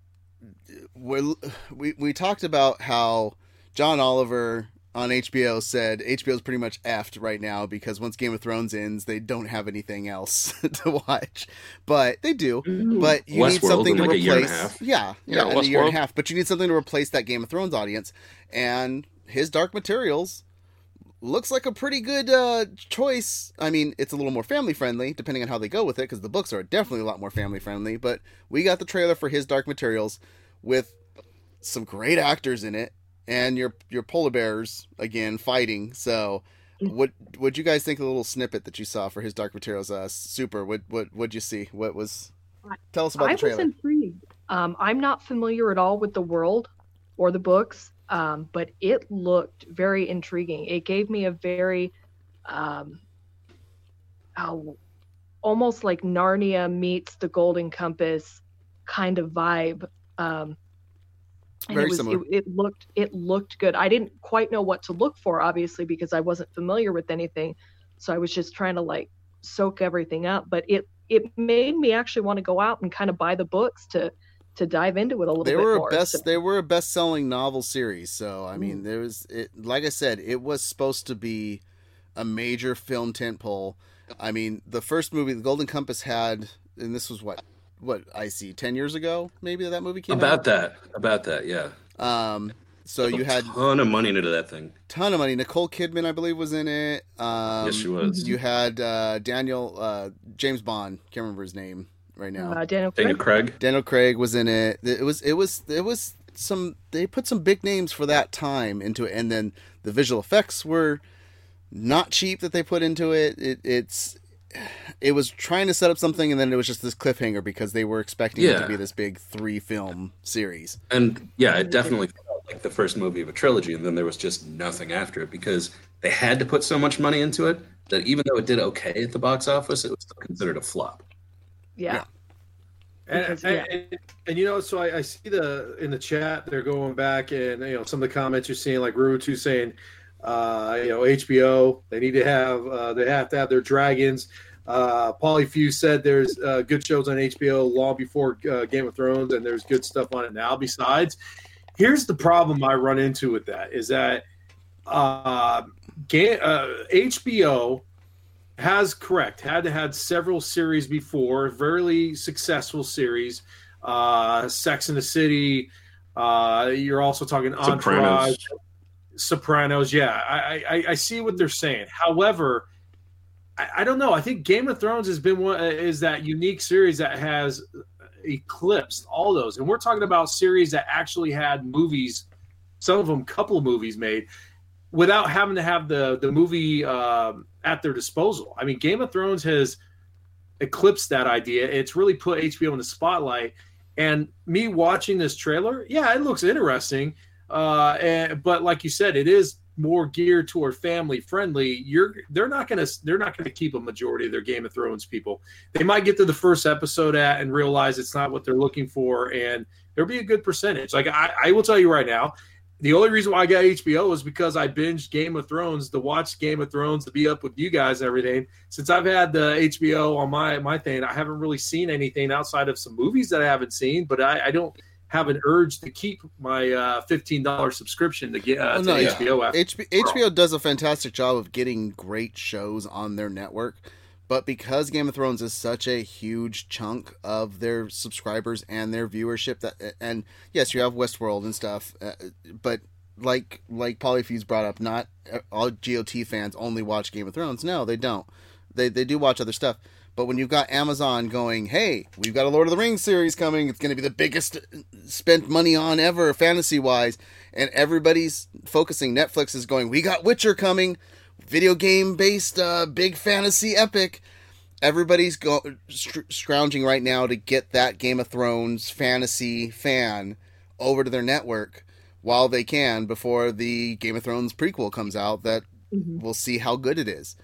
we talked about how John Oliver on HBO said HBO's pretty much effed right now because once Game of Thrones ends, they don't have anything else to watch. But they do. But you need Westworld something in to like a replace. year and a half. Yeah, Yeah, in a year and a Westworld. half. But you need something to replace that Game of Thrones audience. And his Dark Materials looks like a pretty good choice. I mean, it's a little more family friendly, depending on how they go with it, because the books are definitely a lot more family friendly. But we got the trailer for his Dark Materials with some great actors in it, and your polar bears again fighting. So, what you guys think of the little snippet that you saw for his Dark Materials? Super. What'd you see? What was? Tell us about I the trailer. was intrigued. I'm not familiar at all with the world or the books, but it looked very intriguing. It gave me a very, almost like Narnia meets the Golden Compass kind of vibe. And Very similar. It looked good. I didn't quite know what to look for, obviously, because I wasn't familiar with anything. So I was just trying to like soak everything up. But it made me actually want to go out and kind of buy the books to dive into it a little They bit were more. they were a best-selling novel series. So I mean, there was it. Like I said, it was supposed to be a major film tentpole. I mean, the first movie, The Golden Compass, had, and this was what I see 10 years ago, maybe that movie came About that. Yeah. out. So you had a ton of money into that thing. ton of money. Nicole Kidman, I believe, was in it. Yes, she was. You had James Bond. Can't remember his name right now. Daniel Daniel Craig. Craig. Daniel Craig was in it. It was some. They put some big names for that time into it, and then the visual effects were not cheap that they put into it. It was trying to set up something, and then it was just this cliffhanger because they were expecting it to Yeah. be this big 3-film series. And yeah, it definitely felt like the first movie of a trilogy, and then there was just nothing after it because they had to put so much money into it that even though it did okay at the box office, it was still considered a flop. Yeah. And, Because, yeah. and you know, so I see in the chat they're going back, and you know, some of the comments you're seeing, like Rutu saying, you know, HBO, they need to have they have to have their dragons. Polyfuse said there's good shows on HBO long before Game of Thrones, and there's good stuff on it now. Besides, here's the problem I run into with that is that HBO had to had several series before, very successful series. Sex and the City. You're also talking Entourage, Sopranos. Yeah, I see what they're saying. However, I don't know. I think Game of Thrones has been is that unique series that has eclipsed all those. And we're talking about series that actually had movies, some of them couple of movies made, without having to have the movie at their disposal. I mean, Game of Thrones has eclipsed that idea. It's really put HBO in the spotlight. And me watching this trailer, yeah, it looks interesting. But like you said, it is more geared toward family friendly. They're not gonna keep a majority of their Game of Thrones people. They might get to the first episode and realize it's not what they're looking for, and there'll be a good percentage. Like I will tell you right now, the only reason why I got HBO is because I binged Game of Thrones to watch Game of Thrones to be up with you guys and everything. Since I've had the HBO on my thing, I haven't really seen anything outside of some movies that I haven't seen, but I don't have an urge to keep my $15 subscription to get to HBO. HBO does a fantastic job of getting great shows on their network. But because Game of Thrones is such a huge chunk of their subscribers and their viewership, and yes, you have Westworld and stuff, but like Polyfuse brought up, not all GOT fans only watch Game of Thrones. No, they don't. They do watch other stuff. But when you've got Amazon going, hey, we've got a Lord of the Rings series coming, it's going to be the biggest spent money on ever, fantasy-wise, and everybody's focusing. Netflix is going, we got Witcher coming, video game based big fantasy epic. Everybody's scrounging right now to get that Game of Thrones fantasy fan over to their network while they can before the Game of Thrones prequel comes out that we'll see how good it is.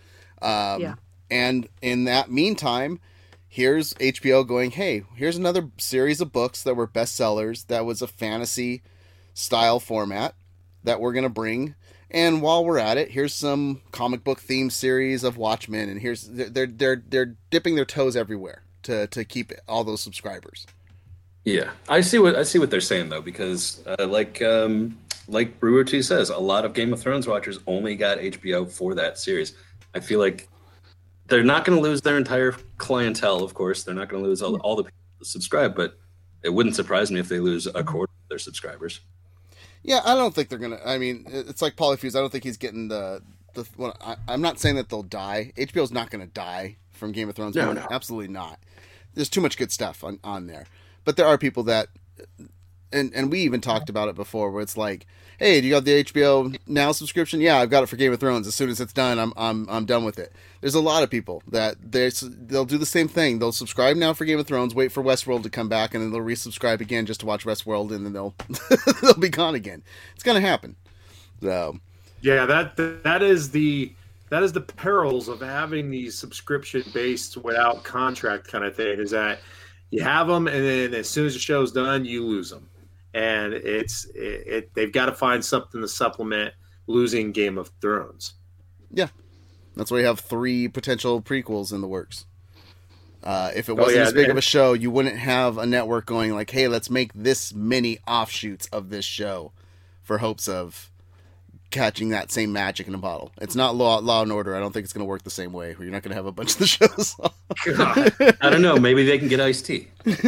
And in that meantime, here's HBO going, hey, here's another series of books that were bestsellers that was a fantasy style format that we're going to bring. And while we're at it, here's some comic book themed series of Watchmen, and here's they're dipping their toes everywhere to keep all those subscribers. Yeah, I see what they're saying though, because like Brewer T says, a lot of Game of Thrones watchers only got HBO for that series. I feel like they're not going to lose their entire clientele. Of course, they're not going to lose all the people that subscribe, but it wouldn't surprise me if they lose a quarter of their subscribers. Yeah, I don't think they're going to... I mean, it's like Polyfuse. I don't think he's getting I'm not saying that they'll die. HBO's not going to die from Game of Thrones. No. Absolutely not. There's too much good stuff on there. But there are people that... And we even talked about it before, where it's like, hey, do you got the HBO Now subscription? Yeah, I've got it for Game of Thrones. As soon as it's done, I'm done with it. There's a lot of people that they'll do the same thing. They'll subscribe now for Game of Thrones, wait for Westworld to come back, and then they'll resubscribe again just to watch Westworld, and then they'll they'll be gone again. It's gonna happen. So yeah, that is the perils of having these subscription based without contract kind of thing. Is that you have them, and then as soon as the show's done, you lose them. And they've got to find something to supplement losing Game of Thrones. Yeah, that's why you have 3 potential prequels in the works. If it wasn't as big of a show, you wouldn't have a network going like, hey, let's make this many offshoots of this show for hopes of catching that same magic in a bottle. It's not Law and Order. I don't think it's going to work the same way, where you're not going to have a bunch of the shows. God, I don't know. Maybe they can get Ice-T.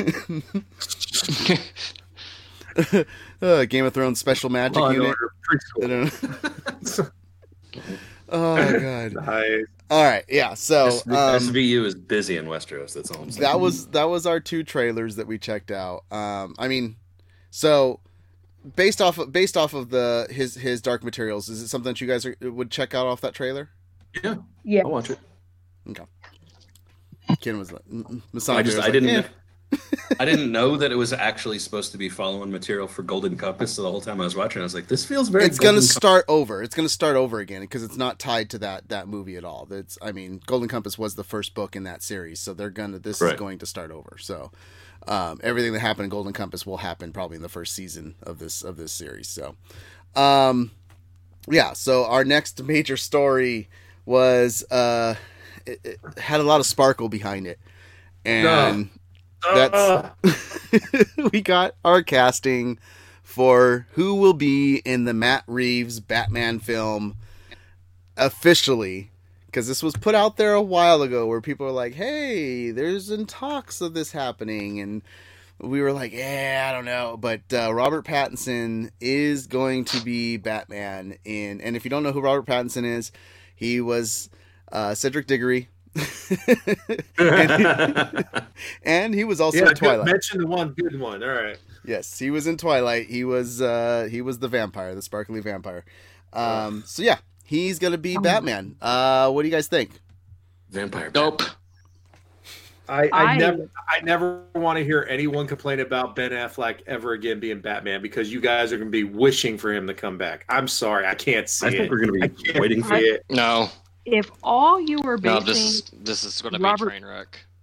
Game of Thrones special magic unit. Oh god! Nice. All right, yeah. So SVU is busy in Westeros. That's all I'm saying. That was our 2 trailers that we checked out. I mean, so based off of his Dark Materials, is it something that you guys would check out off that trailer? Yeah, I'll watch it. Okay. Ken was like, I didn't know that it was actually supposed to be following material for Golden Compass. So the whole time I was watching, I was like, "This feels very." It's going to start over. It's going to start over again because it's not tied to that movie at all. Golden Compass was the first book in that series, so this is going to start over. So everything that happened in Golden Compass will happen probably in the first season of this series. So, yeah. So our next major story was it had a lot of sparkle behind it, and. We got our casting for who will be in the Matt Reeves Batman film officially, because this was put out there a while ago where people were like, hey, there's in talks of this happening, and we were like, yeah, I don't know, but Robert Pattinson is going to be Batman and if you don't know who Robert Pattinson is, he was Cedric Diggory. and he was also in Twilight. Mention the one good one. All right. Yes, he was in Twilight. He was the vampire, the sparkly vampire. So yeah, he's gonna be Batman. What do you guys think? Vampire. Nope. I never want to hear anyone complain about Ben Affleck ever again being Batman, because you guys are going to be wishing for him to come back. I'm sorry, I can't see it. I think we're going to be waiting for it. No. If all you were basing... No, this is going to be a train wreck.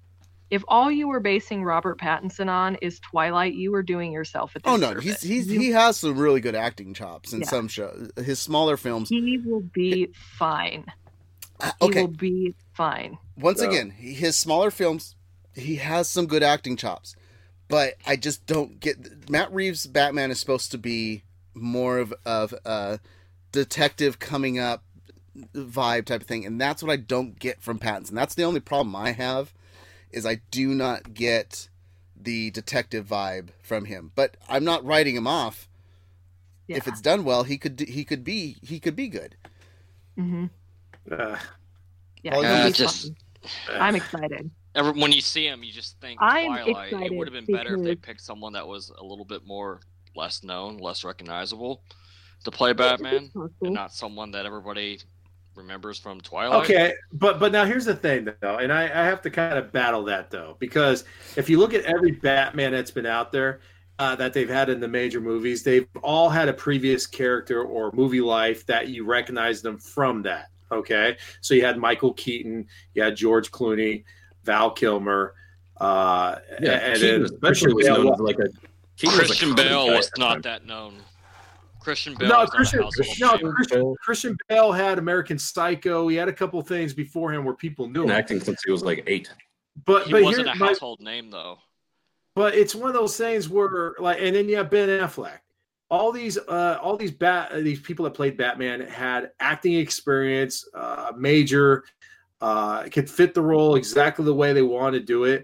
If all you were basing Robert Pattinson on is Twilight, you are doing yourself a disservice. He has some really good acting chops in Yeah. some shows. His smaller films. He will be fine. Okay. He will be fine. Once again, his smaller films, he has some good acting chops, but I just don't get. Matt Reeves' Batman is supposed to be more of a detective coming up vibe type of thing, and that's what I don't get from Pattinson. That's the only problem I have, is I do not get the detective vibe from him. But I'm not writing him off. Yeah. If it's done well, he could be good. Mm-hmm. Uh, Yeah, Well, he'll be just- fine. I'm excited. When you see him, you just think I'm Twilight. It excited would have been better if they because- picked someone that was a little bit more less known, less recognizable to play Batman, and not someone that everybody remembers from Twilight. Okay, but now here's the thing though, and I have to kind of battle that though, because if you look at every Batman that's been out there that they've had in the major movies, they've all had a previous character or movie life that you recognize them from that. Okay, so you had Michael Keaton, you had George Clooney, Val Kilmer, and Keaton then especially was known as like a Keaton was a Christian comedy Bale guy was at the not time. that known. Christian Bale No, was Christian, not a household name. Christian Bale had American Psycho. He had a couple things before him where people knew Been him. acting since he was like 8. But He but wasn't here, a household name though. but it's one of those things where like, and then you have Ben Affleck. All these people that played Batman had acting experience, major, could fit the role exactly the way they want to do it.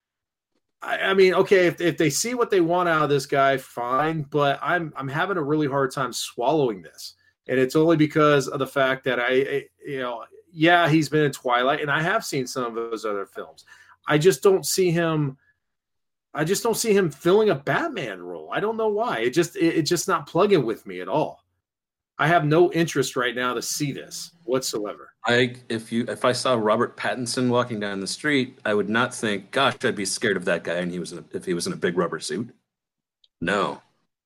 I mean, okay, if they see what they want out of this guy, fine. But I'm having a really hard time swallowing this, and it's only because of the fact that he's been in Twilight, and I have seen some of those other films. I just don't see him filling a Batman role. I don't know why. It's just not plugging with me at all. I have no interest right now to see this whatsoever. If I saw Robert Pattinson walking down the street, I would not think, "Gosh, I'd be scared of that guy." And if he was in a big rubber suit, no.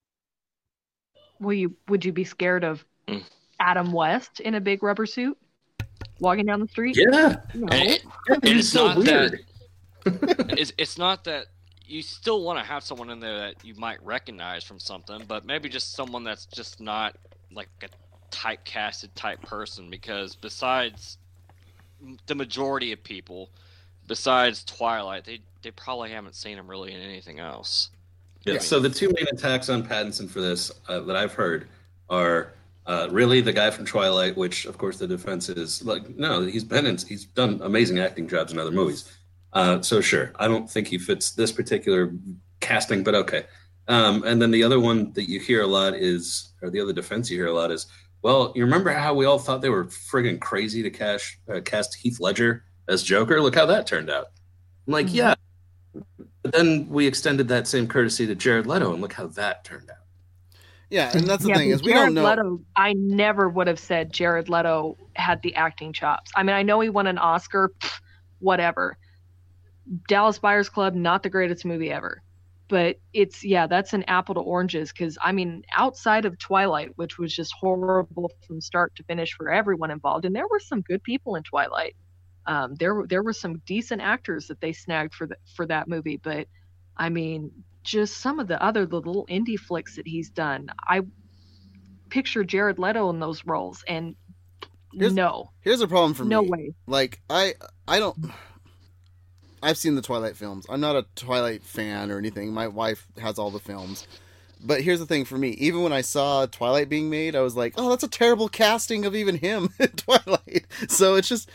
Would you be scared of Adam West in a big rubber suit walking down the street? Yeah, No. And he's it's so not weird. it's not that you still want to have someone in there that you might recognize from something, but maybe just someone that's just not like a typecasted type person, because besides the majority of people, besides Twilight, they probably haven't seen him really in anything else. Yeah. So the two main attacks on Pattinson for this that I've heard are really the guy from Twilight, which of course the defense is like, no, he's done amazing acting jobs in other movies. So sure, I don't think he fits this particular casting, but okay. And then the other one that you hear a lot or the other defense you hear a lot is, well, you remember how we all thought they were friggin' crazy to cast Heath Ledger as Joker? Look how that turned out. I'm like, yeah. But then we extended that same courtesy to Jared Leto, and look how that turned out. Yeah, and that's the Yeah, thing but is we Jared don't know. Leto, I never would have said Jared Leto had the acting chops. I mean, I know he won an Oscar, whatever. Dallas Buyers Club, not the greatest movie ever. But that's an apple to oranges, because I mean, outside of Twilight, which was just horrible from start to finish for everyone involved, and there were some good people in Twilight. There were some decent actors that they snagged for that movie, but I mean, just some of the little indie flicks that he's done, I picture Jared Leto in those roles, and Here's a problem for me. no way. Like I don't. I've seen the Twilight films. I'm not a Twilight fan or anything. My wife has all the films. But here's the thing for me. Even when I saw Twilight being made, I was like, "Oh, that's a terrible casting of even him in Twilight." So it's just.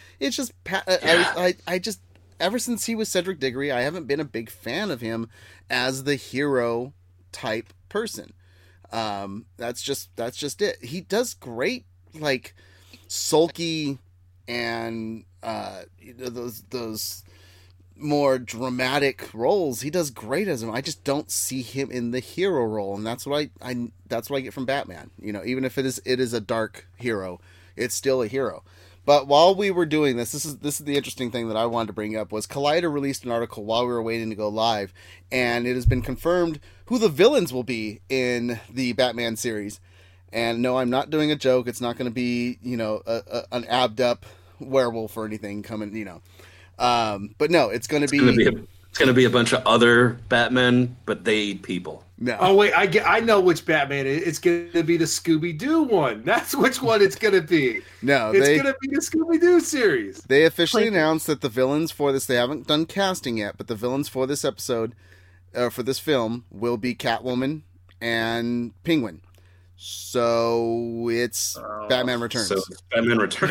I just ever since he was Cedric Diggory, I haven't been a big fan of him as the hero type person. That's just it. He does great, like sulky and those more dramatic roles. He does great as him. I just don't see him in the hero role, and that's what I get from Batman. You know, even if it is a dark hero, it's still a hero. But while we were doing this is the interesting thing that I wanted to bring up was Collider released an article while we were waiting to go live, and it has been confirmed who the villains will be in the Batman series. And no, I'm not doing a joke. It's not going to be, an abbed up werewolf or anything coming, But no, it's going to be. It's going to be a bunch of other Batmen, but they eat people. No. Oh wait, I know which Batman it is. It's going to be the Scooby-Doo one. That's which one it's going to be. No, it's going to be the Scooby-Doo series. They officially announced that the villains for this, they haven't done casting yet, but the villains for this episode, for this film, will be Catwoman and Penguin. So it's Batman Returns. So it's Batman Returns.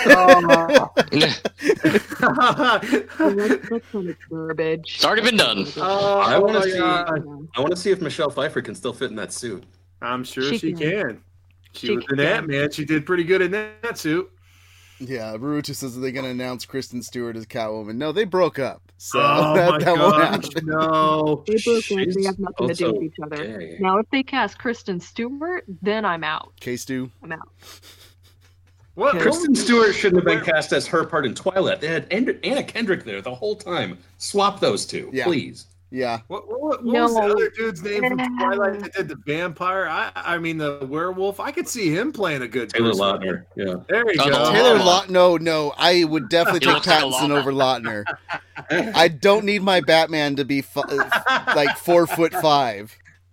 It's already been done. I want to see if Michelle Pfeiffer can still fit in that suit. I'm sure she can. She was in Ant-Man. She did pretty good in that suit. Yeah, Baruch says they're going to announce Kristen Stewart as Catwoman. No, they broke up. So that won't happen. No. They broke up. They have nothing to do with each other. Gay. Now, if they cast Kristen Stewart, then I'm out. K-Stu? I'm out. What? Kristen Stewart shouldn't have been cast as her part in Twilight. They had Anna Kendrick there the whole time. Swap those two, please. Yeah. What was the other dude's name from Twilight that did the vampire? I mean, the werewolf. I could see him playing a good Taylor person. Lautner. Yeah. There you go. Taylor Lautner. No. I would definitely take Pattinson over Lautner. I don't need my Batman to be like 4'5".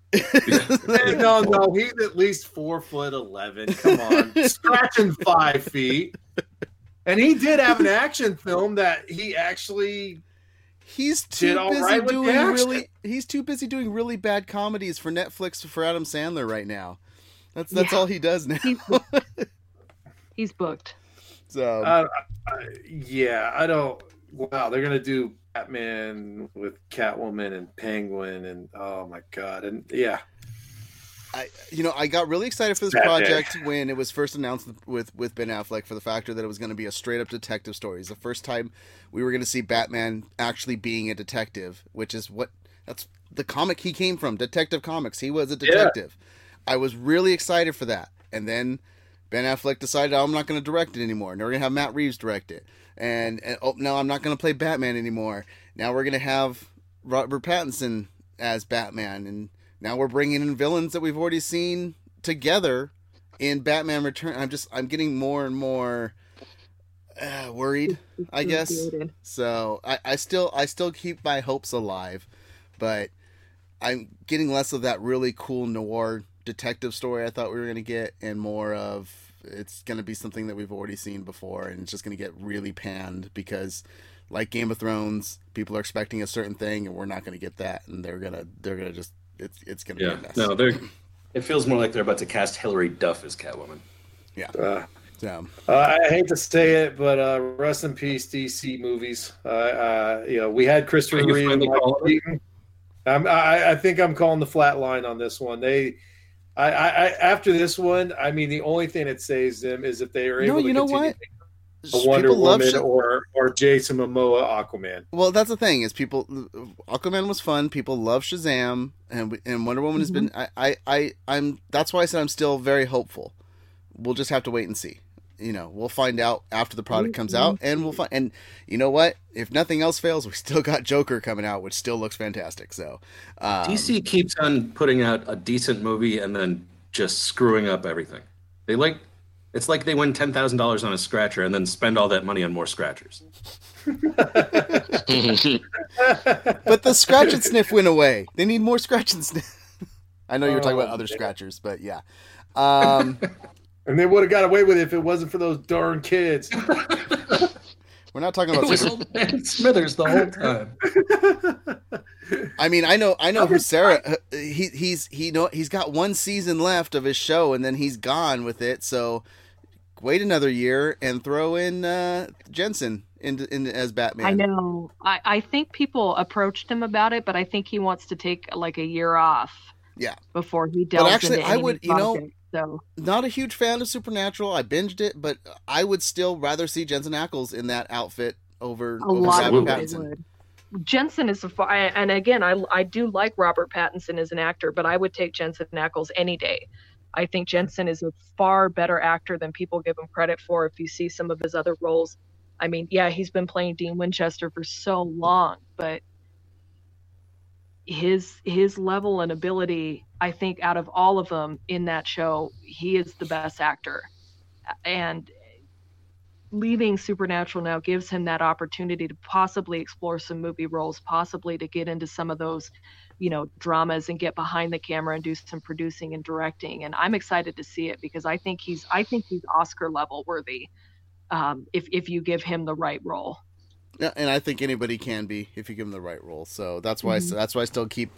No, he's at least 4'11". Come on, scratching 5 feet. And he did have an action film that he actually. He's too busy right doing He's too busy doing really bad comedies for Netflix for Adam Sandler right now. That's all he does now. He's booked. So I don't. Wow, they're gonna do Batman with Catwoman and Penguin, and oh my god, and yeah. I got really excited for this project when it was first announced with Ben Affleck for the factor that it was going to be a straight up detective story. It's the first time we were going to see Batman actually being a detective, which is that's the comic he came from, Detective Comics. He was a detective. Yeah. I was really excited for that. And then Ben Affleck decided, I'm not going to direct it anymore. And we're going to have Matt Reeves direct it. And no, I'm not going to play Batman anymore. Now we're going to have Robert Pattinson as Batman, and now we're bringing in villains that we've already seen together in Batman Return. I'm getting more and more worried, I guess. So I still keep my hopes alive, but I'm getting less of that really cool noir detective story I thought we were going to get, and more of it's going to be something that we've already seen before, and it's just going to get really panned because, like Game of Thrones, people are expecting a certain thing, and we're not going to get that, and they're gonna just. It's going to be a mess. No, it feels more like they're about to cast Hilary Duff as Catwoman. Yeah. I hate to say it, but rest in peace, DC movies. We had Christopher Reeve and Michael Keaton. I think I'm calling the flat line on this one. After this one, I mean, the only thing that saves them is if they are able to continue a Wonder Woman or Jason Momoa Aquaman. Well, that's the thing is Aquaman was fun. People love Shazam, and Wonder Woman has been. I'm. That's why I said I'm still very hopeful. We'll just have to wait and see. We'll find out after the product comes out, and we'll find. And you know what? If nothing else fails, we still got Joker coming out, which still looks fantastic. So DC keeps on putting out a decent movie and then just screwing up everything. It's like they win $10,000 on a scratcher and then spend all that money on more scratchers. But the scratch and sniff went away. They need more scratch and sniff. I know you were talking about other scratchers, but yeah. And they would have got away with it if it wasn't for those darn kids. We're not talking about Old Man Smithers the whole time. I mean, I know who Sarah. He's got one season left of his show, and then he's gone with it. So wait another year and throw in Jensen in as Batman. I know. I think people approached him about it, but I think he wants to take like a year off. Yeah. Before he delves but actually, into I would, project, so. Not a huge fan of Supernatural. I binged it, but I would still rather see Jensen Ackles in that outfit over Robert Pattinson. Jensen is and again, I do like Robert Pattinson as an actor, but I would take Jensen Ackles any day. I think Jensen is a far better actor than people give him credit for. If you see some of his other roles, I mean, yeah, he's been playing Dean Winchester for so long, but his level and ability, I think, out of all of them in that show, he is the best actor. And leaving Supernatural now gives him that opportunity to possibly explore some movie roles, possibly to get into some of those, dramas and get behind the camera and do some producing and directing. And I'm excited to see it because I think he's Oscar level worthy, if you give him the right role. Yeah, and I think anybody can be if you give them the right role. So that's why that's why I still keep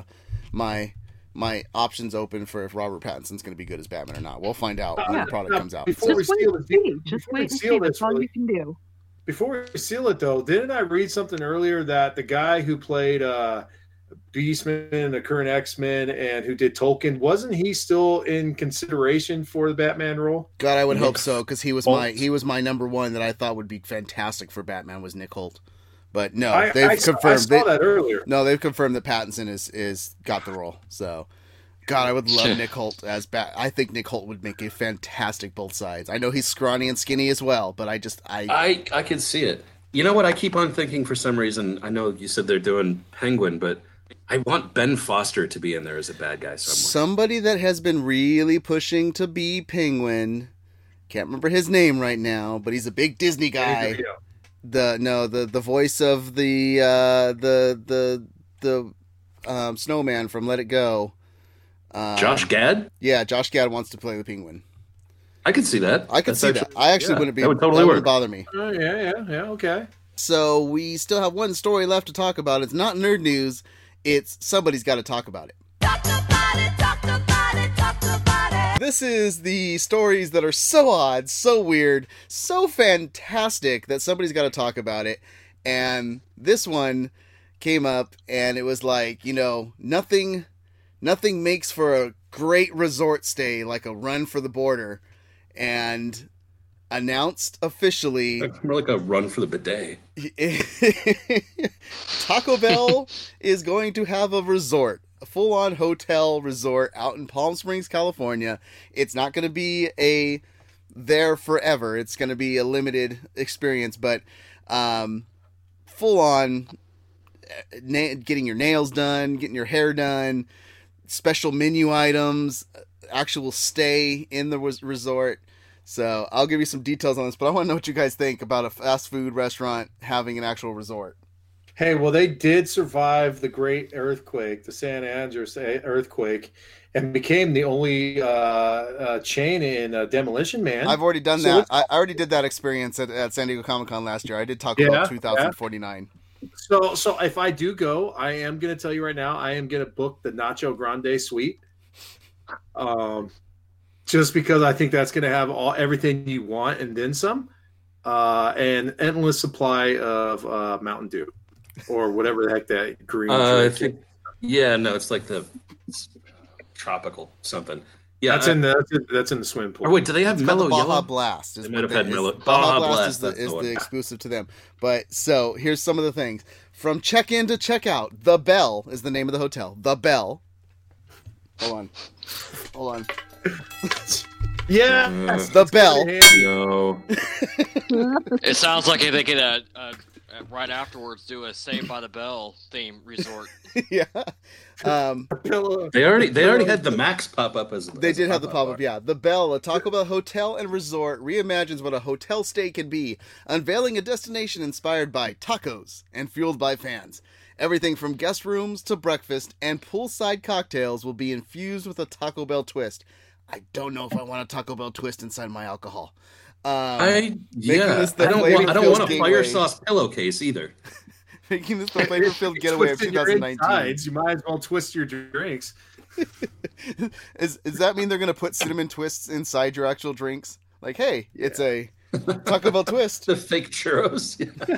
my options open for if Robert Pattinson's going to be good as Batman or not. We'll find out when the product comes out. Before we seal it, just wait and see. That's all you can do. Before we seal it, though, didn't I read something earlier that the guy who played Beastman, the current X-Men, and who did Tolkien, wasn't he still in consideration for the Batman role? God, I would hope so, because he was my number one that I thought would be fantastic for Batman was Nick Holt. But no, they've confirmed. I saw that earlier. No, they've confirmed that Pattinson is got the role. So, God, I would love Nick Holt as I think Nick Holt would make a fantastic both sides. I know he's scrawny and skinny as well, but I can see it. You know what? I keep on thinking for some reason. I know you said they're doing Penguin, but I want Ben Foster to be in there as a bad guy somewhere. Somebody that has been really pushing to be Penguin. Can't remember his name right now, but he's a big Disney guy. The voice of the snowman from Let It Go. Josh Gad? Yeah, Josh Gad wants to play the Penguin. I could see that. I could see that. I actually wouldn't be. That would totally work. Bother me. Oh yeah, okay. So we still have one story left to talk about. It's not nerd news. It's somebody's got to talk about it. Talk about it, talk about it, talk about it. This is the stories that are so odd, so weird, so fantastic that somebody's got to talk about it. And this one came up, and it was like, nothing makes for a great resort stay like a run for the border. And announced officially, more like a run for the bidet. Taco Bell is going to have a resort, a full-on hotel resort out in Palm Springs, California. It's not going to be there forever. It's going to be a limited experience, but full-on getting your nails done, getting your hair done, special menu items, actual stay in the resort. So I'll give you some details on this, but I want to know what you guys think about a fast food restaurant having an actual resort. Hey, well, they did survive the great earthquake, the San Andreas earthquake, and became the only chain in Demolition Man. I've already done that. I already did that experience at San Diego Comic-Con last year. I did talk about 2049. So if I do go, I am going to tell you right now, I am going to book the Nacho Grande suite. Just because I think that's going to have everything you want and then some, and endless supply of Mountain Dew or whatever the heck that green. It's like it's tropical something. Yeah, that's in the swimming pool. Oh, wait, do they have Mellow Baja Yellow? Blast. They might have had Mellow. Baja Blast is the exclusive to them. But so here's some of the things from check-in to check-out. The Bell is the name of the hotel. The Bell. Hold on. Yeah, the Bell. No. It sounds like they could right afterwards do a Saved by the Bell theme resort. Yeah. They already had the Max pop up as they did have the pop up. Yeah, the Bell, a Taco Bell hotel and resort, reimagines what a hotel stay can be, unveiling a destination inspired by tacos and fueled by fans. Everything from guest rooms to breakfast and poolside cocktails will be infused with a Taco Bell twist. I don't know if I want a Taco Bell twist inside my alcohol. I don't want a fire sauce pillowcase either. Making this the flavor-filled getaway of 2019. You might as well twist your drinks. Does that mean they're going to put cinnamon twists inside your actual drinks? Like, hey, it's a Taco Bell twist. The fake churros.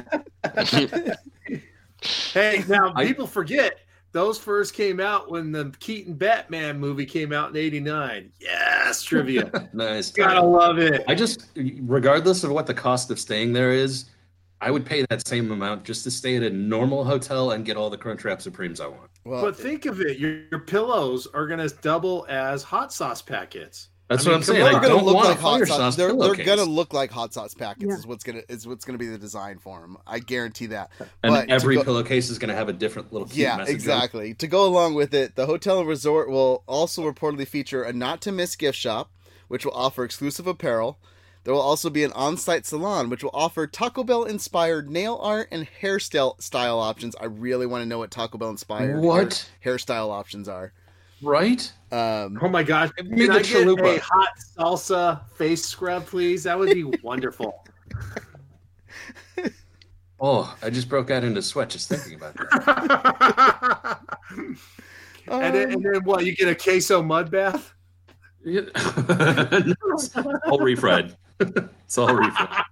Hey, now people forget those first came out when the Keaton Batman movie came out in '89. Yes, trivia. Nice. Gotta love it. I just, regardless of what the cost of staying there is, I would pay that same amount just to stay at a normal hotel and get all the Crunchwrap Supremes I want. Well, but think of it. Your pillows are going to double as hot sauce packets. That's what I'm saying. I don't want a fire sauce. They're going to look like hot sauce packets. Yeah. Is what's going to be the design for them. I guarantee that. And but every pillowcase is going to have a different little cute message. Exactly. To go along with it, the hotel and resort will also reportedly feature a not to miss gift shop, which will offer exclusive apparel. There will also be an on-site salon, which will offer Taco Bell-inspired nail art and hairstyle options. I really want to know what Taco Bell-inspired hairstyle options are. Right? Oh my gosh! Give me Can the I get chalupa. a hot salsa face scrub, please? That would be wonderful. Oh, I just broke out into sweat just thinking about that. And then what? You get a queso mud bath? Yeah. It's all refried. It's all refried.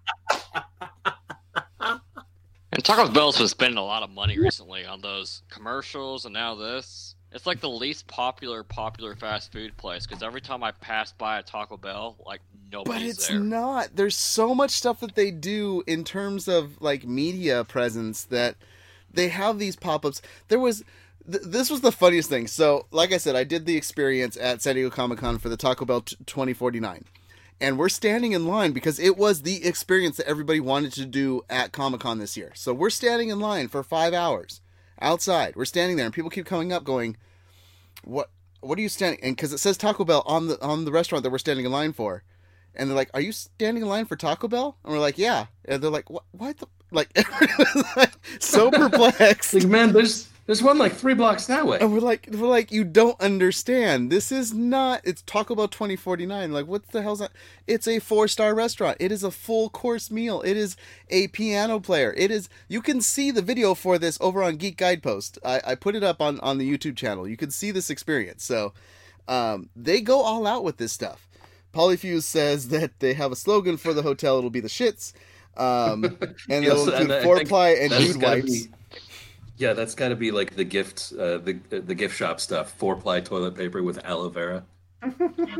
And Taco Bell's been spending a lot of money recently on those commercials, and now this. It's like the least popular fast food place, because every time I pass by a Taco Bell, like, nobody's But it's there. not. There's so much stuff that they do in terms of like media presence that they have these pop-ups. There was this was the funniest thing. So, like I said, I did the experience at San Diego Comic-Con for the Taco Bell 2049. And we're standing in line because it was the experience that everybody wanted to do at Comic-Con this year. So we're standing in line for 5 hours outside. We're standing there and people keep coming up going, what are you standing? And because it says Taco Bell on the restaurant that we're standing in line for. And they're like, are you standing in line for Taco Bell? And we're like, yeah. And they're like, what the? Like, like, so perplexed. Like, man, there's one like 3 blocks that way. And we're like, you don't understand. This is not, it's Taco Bell 2049. Like, what the hell's that? It's a 4-star restaurant. It is a full course meal. It is a piano player. It is, you can see the video for this over on Geek Guidepost. I put it up on the YouTube channel. You can see this experience. So, they go all out with this stuff. Polyfuse says that they have a slogan for the hotel. It'll be the shits. And it'll include 4-ply and nude wipes. Yeah, that's got to be like the gift, the gift shop stuff. 4-ply toilet paper with aloe vera. And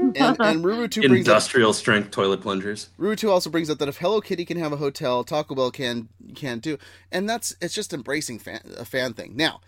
Ruru2 brings industrial strength toilet plungers. Ruru2 also brings up that if Hello Kitty can have a hotel, Taco Bell can too, and it's just embracing a fan thing. Now,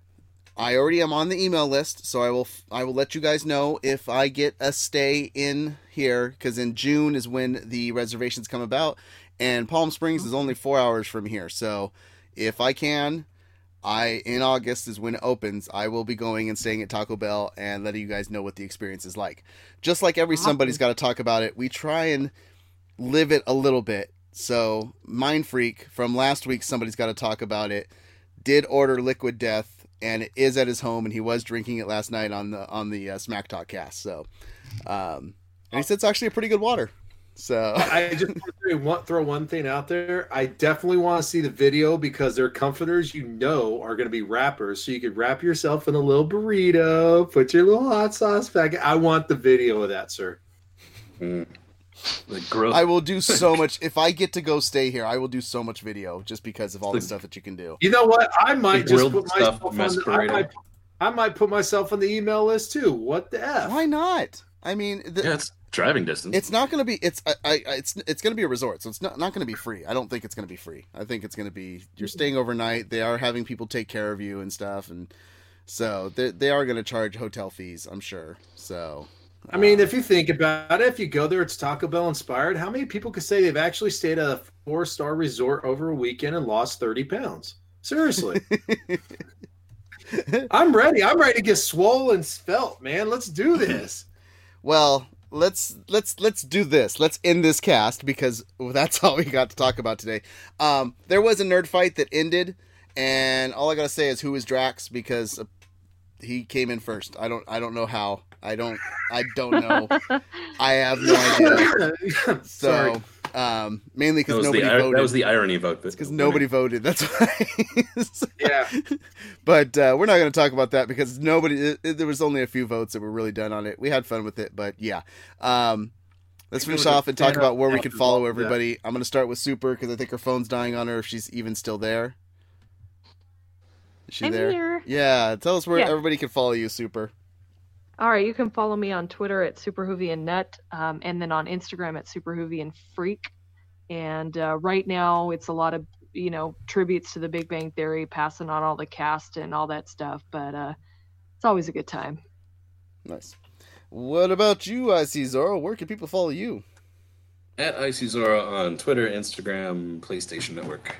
I already am on the email list, so I will let you guys know if I get a stay in here, because in June is when the reservations come about, and Palm Springs is only 4 hours from here. So if I can, in August is when it opens, I will be going and staying at Taco Bell and letting you guys know what the experience is like. Just like somebody's got to talk about it, we try and live it a little bit. So Mind Freak from last week, somebody's got to talk about it, did order Liquid Death, and it is at his home, and he was drinking it last night on the Smack Talk cast. So, and he said it's actually a pretty good water. So I just want to throw one thing out there. I definitely want to see the video because their comforters, are going to be wrappers, so you could wrap yourself in a little burrito, put your little hot sauce packet. I want the video of that, sir. I will do so much if I get to go stay here. I will do so much video just because of all the stuff that you can do. You know what? I might just put myself on. I might put myself on the email list too. What the F? Why not? I mean, it's driving distance. It's not going to be. It's going to be a resort, so it's not going to be free. I don't think it's going to be free. I think it's going to be you're staying overnight. They are having people take care of you and stuff, and so they are going to charge hotel fees, I'm sure. So, I mean, if you think about it, if you go there, it's Taco Bell inspired. How many people could say they've actually stayed at a 4-star resort over a weekend and lost 30 pounds? Seriously. I'm ready. I'm ready to get swole and svelte, man. Let's do this. Well, let's do this. Let's end this cast because that's all we got to talk about today. There was a nerd fight that ended, and all I gotta say is who is Drax because he came in first. I don't know how. I don't know. I have no idea. So, mainly because nobody voted. That was the irony vote. Because nobody voted. That's why. Yeah. But we're not going to talk about that because there was only a few votes that were really done on it. We had fun with it, but yeah. Let's finish off and talk about where we can follow everybody. I'm going to start with Super because I think her phone's dying on her if she's even still there. Is she there? Here. Yeah. Tell us where everybody can follow you, Super. All right, you can follow me on Twitter at SuperHoovianNet, and then on Instagram at SuperHoovianFreak. And right now, it's a lot of tributes to The Big Bang Theory, passing on all the cast and all that stuff. But it's always a good time. Nice. What about you, Icy Zoro? Where can people follow you? At Icy Zoro on Twitter, Instagram, PlayStation Network.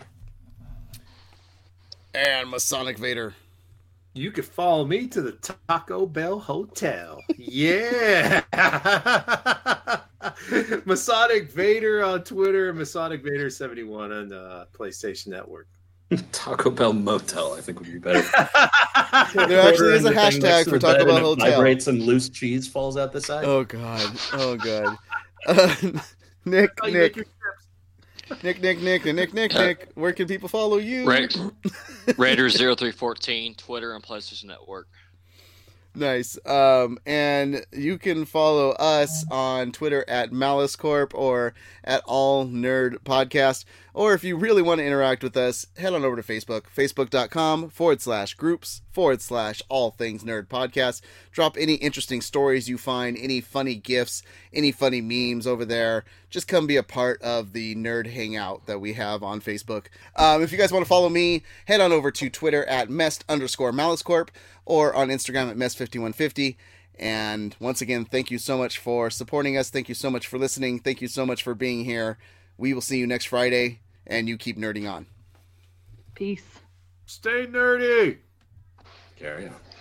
And Masonic Vader. You could follow me to the Taco Bell Hotel. Yeah. Masonic Vader on Twitter, and Masonic Vader 71 on the PlayStation Network. Taco Bell Motel, I think would be better. There actually is a hashtag for Taco Bell Hotel. Vibrates and loose cheese falls out the side. Oh god. Oh god. Nick. Where can people follow you? Raiders0314, Twitter and PlayStation Network. Nice. And you can follow us on Twitter at MaliceCorp or at All Nerd Podcast. Or if you really want to interact with us, head on over to Facebook, facebook.com/groups/All Things Nerd Podcast. Drop any interesting stories you find, any funny GIFs, any funny memes over there. Just come be a part of the nerd hangout that we have on Facebook. If you guys want to follow me, head on over to Twitter at Mest_MaliceCorp or on Instagram at Mest5150. And once again, thank you so much for supporting us. Thank you so much for listening. Thank you so much for being here. We will see you next Friday, and you keep nerding on. Peace. Stay nerdy. Carry on.